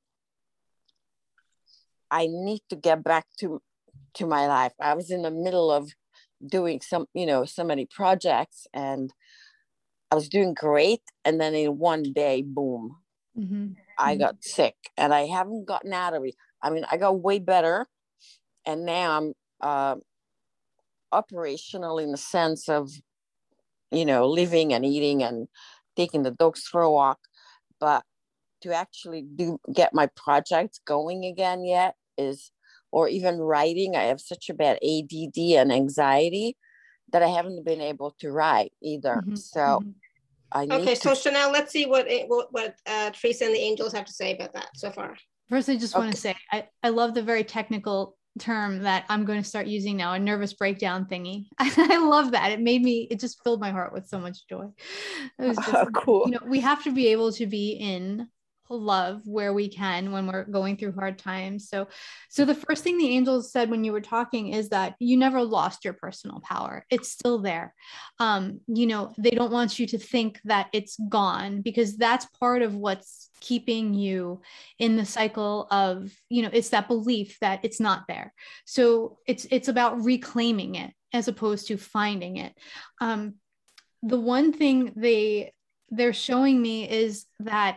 I need to get back to to my life. I was in the middle of doing some, you know, so many projects, and I was doing great. And then in one day, boom, mm-hmm. I mm-hmm. got sick, and I haven't gotten out of it. I mean, I got way better. And now I'm uh, operational in the sense of, you know, living and eating and taking the dogs for a walk. But to actually do get my projects going again yet is, or even writing, I have such a bad A D D and anxiety that I haven't been able to write either. Mm-hmm. So mm-hmm. I need okay, to... so Chanel, let's see what what, what uh, Teresa and the angels have to say about that so far. First, I just Okay. want to say, I, I love the very technical term that I'm going to start using now, a nervous breakdown thingy. I love that. It made me, it just filled my heart with so much joy. It was just, oh, cool. You know, we have to be able to be in love where we can when we're going through hard times. So, so the first thing the angels said when you were talking is that you never lost your personal power. It's still there. Um, you know, they don't want you to think that it's gone, because that's part of what's keeping you in the cycle of, you know, it's that belief that it's not there. So it's, it's about reclaiming it as opposed to finding it. Um, the one thing they, they're showing me is that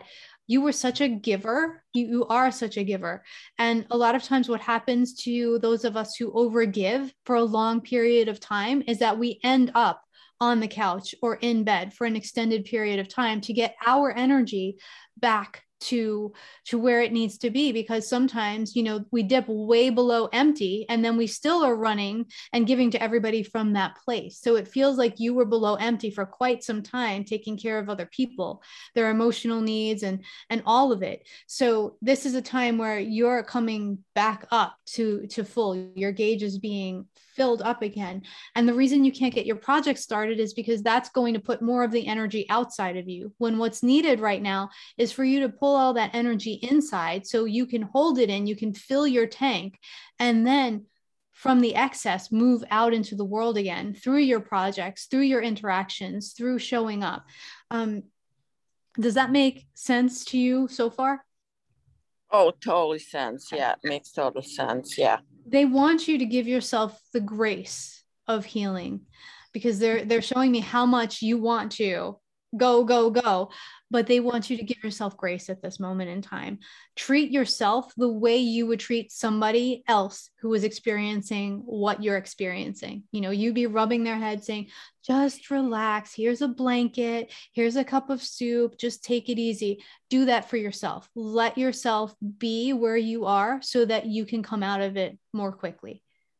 you were such a giver. You, you are such a giver. And a lot of times what happens to those of us who overgive for a long period of time is that we end up on the couch or in bed for an extended period of time to get our energy back to to where it needs to be, because sometimes, you know, we dip way below empty and then we still are running and giving to everybody from that place. So it feels like you were below empty for quite some time, taking care of other people, their emotional needs and and all of it. So this is a time where you're coming back up to to full. Your gauge is being filled up again. And the reason you can't get your project started is because that's going to put more of the energy outside of you, when what's needed right now is for you to pull all that energy inside so you can hold it in, you can fill your tank, and then from the excess move out into the world again through your projects, through your interactions, through showing up. Um, does that make sense to you so far? Oh, totally sense. Yeah, it makes total sense. Yeah. They want you to give yourself the grace of healing, because they're they're showing me how much you want to go, go, go, but they want you to give yourself grace at this moment in time. Treat yourself the way you would treat somebody else who is experiencing what you're experiencing. You know, you'd be rubbing their head saying, just relax. Here's a blanket. Here's a cup of soup. Just take it easy. Do that for yourself. Let yourself be where you are so that you can come out of it more quickly.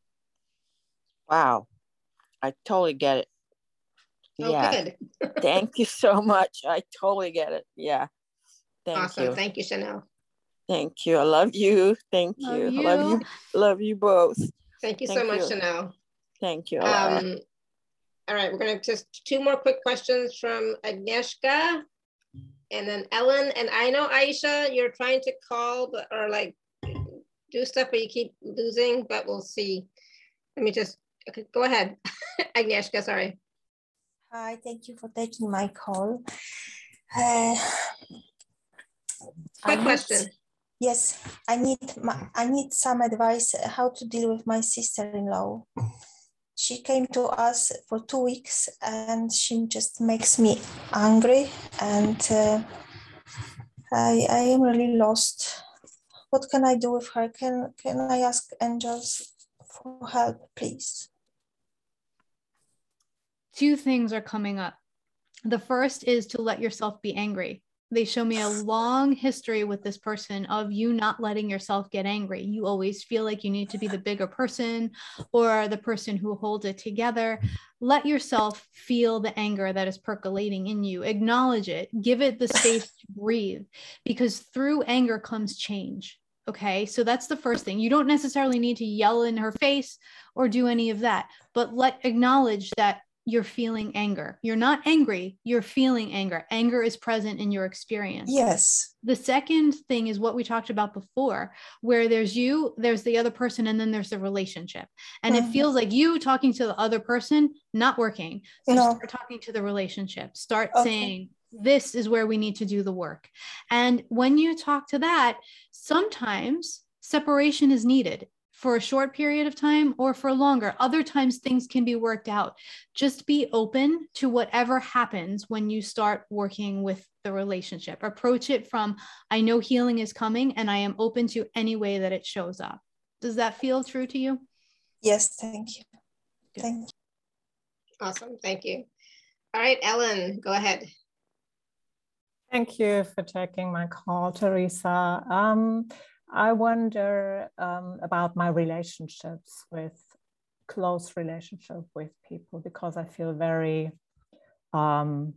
Wow. I totally get it. Oh, Yeah. good. Thank you so much. I totally get it. Yeah. Thank Awesome. you. Thank you, Chanel. Thank you. I love you. Thank Love you. you. I love you. Love you both. Thank you Thank so much, you. Chanel. Thank you, Alara. Um, all right, we're going to just two more quick questions from Agnieszka and then Ellen. And I know, Aisha, you're trying to call but, or like do stuff, but you keep losing, but we'll see. Let me just, okay, go ahead. Agnieszka, sorry. Hi, thank you for taking my call. Uh, Quick I question. Need, yes, I need my, I need some advice how to deal with my sister-in-law. She came to us for two weeks and she just makes me angry, and uh, I I am really lost. What can I do with her? Can can I ask angels for help, please? Two things are coming up. The first is to let yourself be angry. They show me a long history with this person of you not letting yourself get angry. You always feel like you need to be the bigger person or the person who holds it together. Let yourself feel the anger that is percolating in you. Acknowledge it. Give it the space to breathe, because through anger comes change. Okay, so that's the first thing. You don't necessarily need to yell in her face or do any of that, but let acknowledge that you're feeling anger. You're not angry, you're feeling anger. Anger is present in your experience. Yes. The second thing is what we talked about before, where there's you, there's the other person, and then there's the relationship. And mm-hmm. It feels like you talking to the other person, not working. So no. Start talking to the relationship. Start okay. saying, this is where we need to do the work. And when you talk to that, sometimes separation is needed for a short period of time or for longer. Other times things can be worked out. Just be open to whatever happens when you start working with the relationship. Approach it from, I know healing is coming and I am open to any way that it shows up. Does that feel true to you? Yes, thank you. Good. Thank you. Awesome, thank you. All right, Ellen, go ahead. Thank you for taking my call, Teresa. Um, I wonder um, about my relationships with, close relationship with people, because I feel very, um,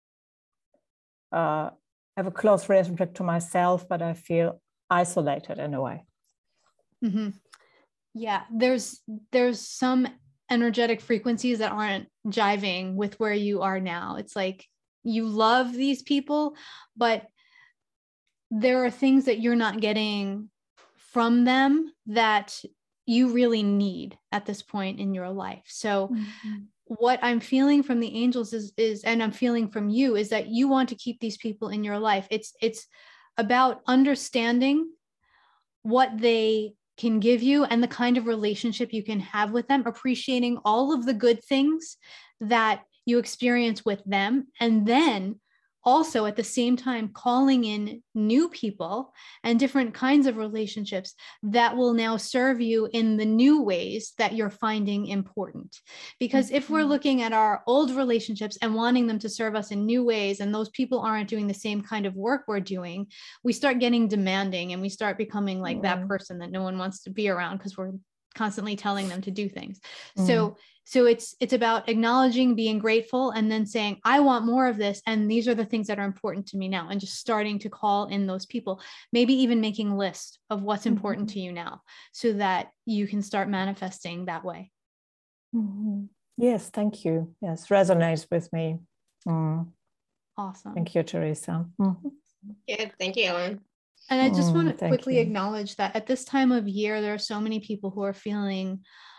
uh, I have a close relationship to myself, but I feel isolated in a way. Mm-hmm. Yeah, there's there's some energetic frequencies that aren't jiving with where you are now. It's like you love these people, but there are things that you're not getting from them that you really need at this point in your life. So mm-hmm. what I'm feeling from the angels is, is, and I'm feeling from you, is that you want to keep these people in your life. It's, it's about understanding what they can give you and the kind of relationship you can have with them, appreciating all of the good things that you experience with them, and then also at the same time calling in new people and different kinds of relationships that will now serve you in the new ways that you're finding important. Because if we're looking at our old relationships and wanting them to serve us in new ways, and those people aren't doing the same kind of work we're doing, we start getting demanding and we start becoming like that person that no one wants to be around because we're constantly telling them to do things. Mm. So So it's it's about acknowledging, being grateful, and then saying, I want more of this. And these are the things that are important to me now. And just starting to call in those people, maybe even making a list of what's important mm-hmm. to you now so that you can start manifesting that way. Mm-hmm. Yes, thank you. Yes, resonates with me. Mm. Awesome. Thank you, Teresa. Mm-hmm. Yeah, thank you, Ellen. And I just mm, want to quickly you. acknowledge that at this time of year, there are so many people who are feeling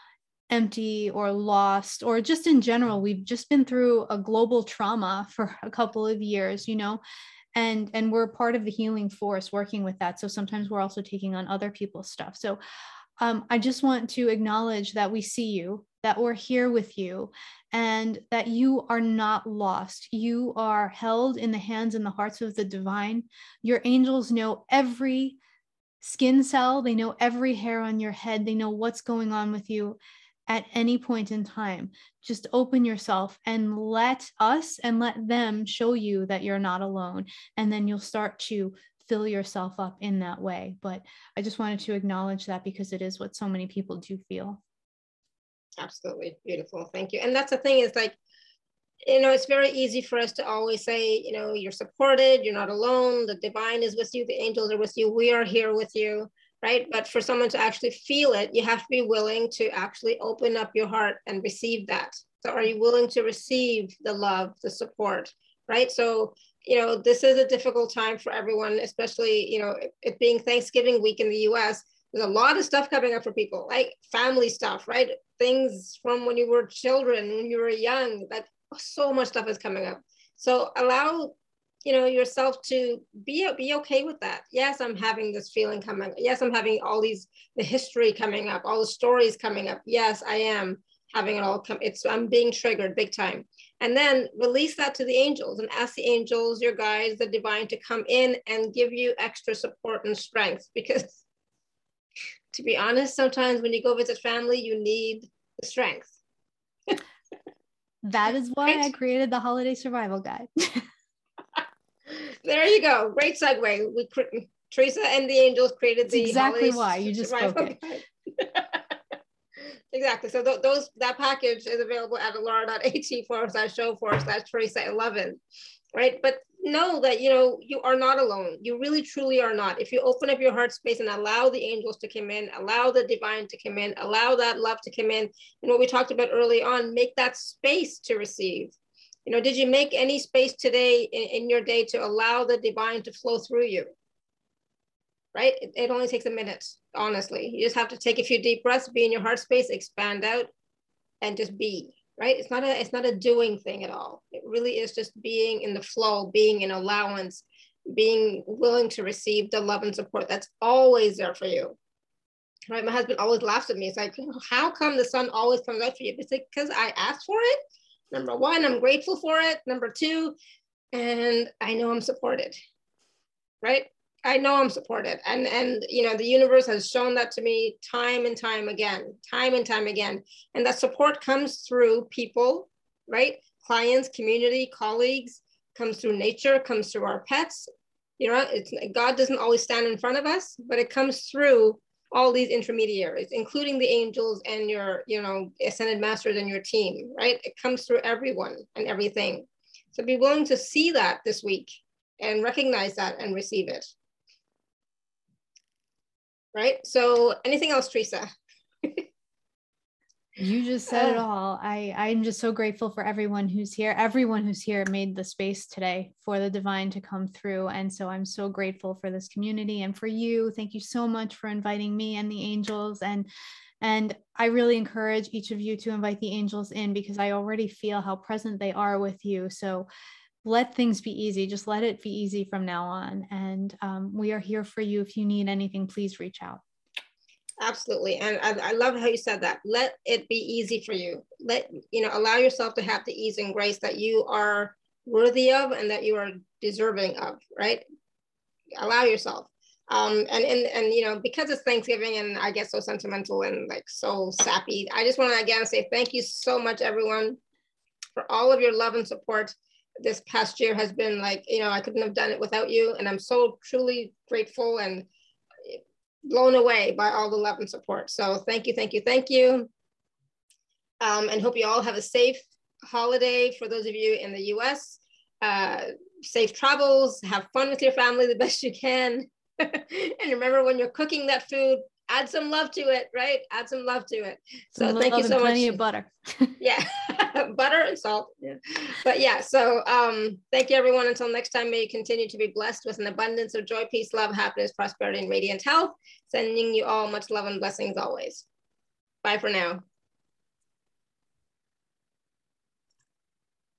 empty or lost, or just in general, we've just been through a global trauma for a couple of years, you know, and and we're part of the healing force working with that. So sometimes we're also taking on other people's stuff. So um, I just want to acknowledge that we see you, that we're here with you, and that you are not lost. You are held in the hands and the hearts of the divine. Your angels know every skin cell. They know every hair on your head. They know what's going on with you at any point in time. Just open yourself and let us and let them show you that you're not alone. And then you'll start to fill yourself up in that way. But I just wanted to acknowledge that because it is what so many people do feel. Absolutely. Beautiful. Thank you. And that's the thing is like, you know, it's very easy for us to always say, you know, you're supported, you're not alone, the divine is with you, the angels are with you, we are here with you. Right? But for someone to actually feel it, you have to be willing to actually open up your heart and receive that. So are you willing to receive the love, the support, right? So, you know, this is a difficult time for everyone, especially, you know, it, it being Thanksgiving week in the U S, there's a lot of stuff coming up for people, like family stuff, right? Things from when you were children, when you were young, like so much stuff is coming up. So allow you know, yourself to be, be okay with that. Yes, I'm having this feeling coming. Yes, I'm having all these, the history coming up, all the stories coming up. Yes, I am having it all come. It's, I'm being triggered big time. And then release that to the angels and ask the angels, your guides, the divine to come in and give you extra support and strength. Because to be honest, sometimes when you go visit family, you need the strength. That is why right? I created the Holiday Survival Guide. There you go. Great segue. We, Teresa and the angels created the exactly why you just spoke it. Exactly. So th those that package is available at alara.at forward slash show forward slash Teresa eleven, right? But know that you know you are not alone. You really truly are not. If you open up your heart space and allow the angels to come in, allow the divine to come in, allow that love to come in, and what we talked about early on, make that space to receive. You know, did you make any space today in, in your day to allow the divine to flow through you? Right? It, it only takes a minute, honestly. You just have to take a few deep breaths, be in your heart space, expand out, and just be, right? It's not a, it's not a doing thing at all. It really is just being in the flow, being in allowance, being willing to receive the love and support that's always there for you. Right? My husband always laughs at me. It's like, how come the sun always comes out for you? It's like, because I asked for it. Number one, I'm grateful for it. Number two, and I know I'm supported, right? I know I'm supported. And, and, you know, the universe has shown that to me time and time again, time and time again. And that support comes through people, right? Clients, community, colleagues, comes through nature, comes through our pets. You know, it's, God doesn't always stand in front of us, but it comes through all these intermediaries, including the angels and your, you know, ascended masters and your team, right? It comes through everyone and everything. So be willing to see that this week and recognize that and receive it. Right? So anything else, Teresa? You just said it all. I, I'm just so grateful for everyone who's here. Everyone who's here made the space today for the divine to come through. And so I'm so grateful for this community and for you. Thank you so much for inviting me and the angels. And, and I really encourage each of you to invite the angels in because I already feel how present they are with you. So let things be easy. Just let it be easy from now on. And um, we are here for you. If you need anything, please reach out. Absolutely. And I, I love how you said that. Let it be easy for you. Let, you know, allow yourself to have the ease and grace that you are worthy of and that you are deserving of, right? Allow yourself. Um, and, and, and, you know, because it's Thanksgiving and I get so sentimental and like so sappy, I just want to again say thank you so much, everyone, for all of your love and support. This past year has been like, you know, I couldn't have done it without you. And I'm so truly grateful and blown away by all the love and support. So thank you, thank you, thank you. Um, and hope you all have a safe holiday for those of you in the U S. Uh, safe travels, have fun with your family the best you can. And remember, when you're cooking that food, add some love to it, right? Add some love to it. So some thank you so much. Plenty of butter. Yeah, butter and salt. Yeah. But yeah, so um, thank you, everyone. Until next time, may you continue to be blessed with an abundance of joy, peace, love, happiness, prosperity, and radiant health. Sending you all much love and blessings always. Bye for now.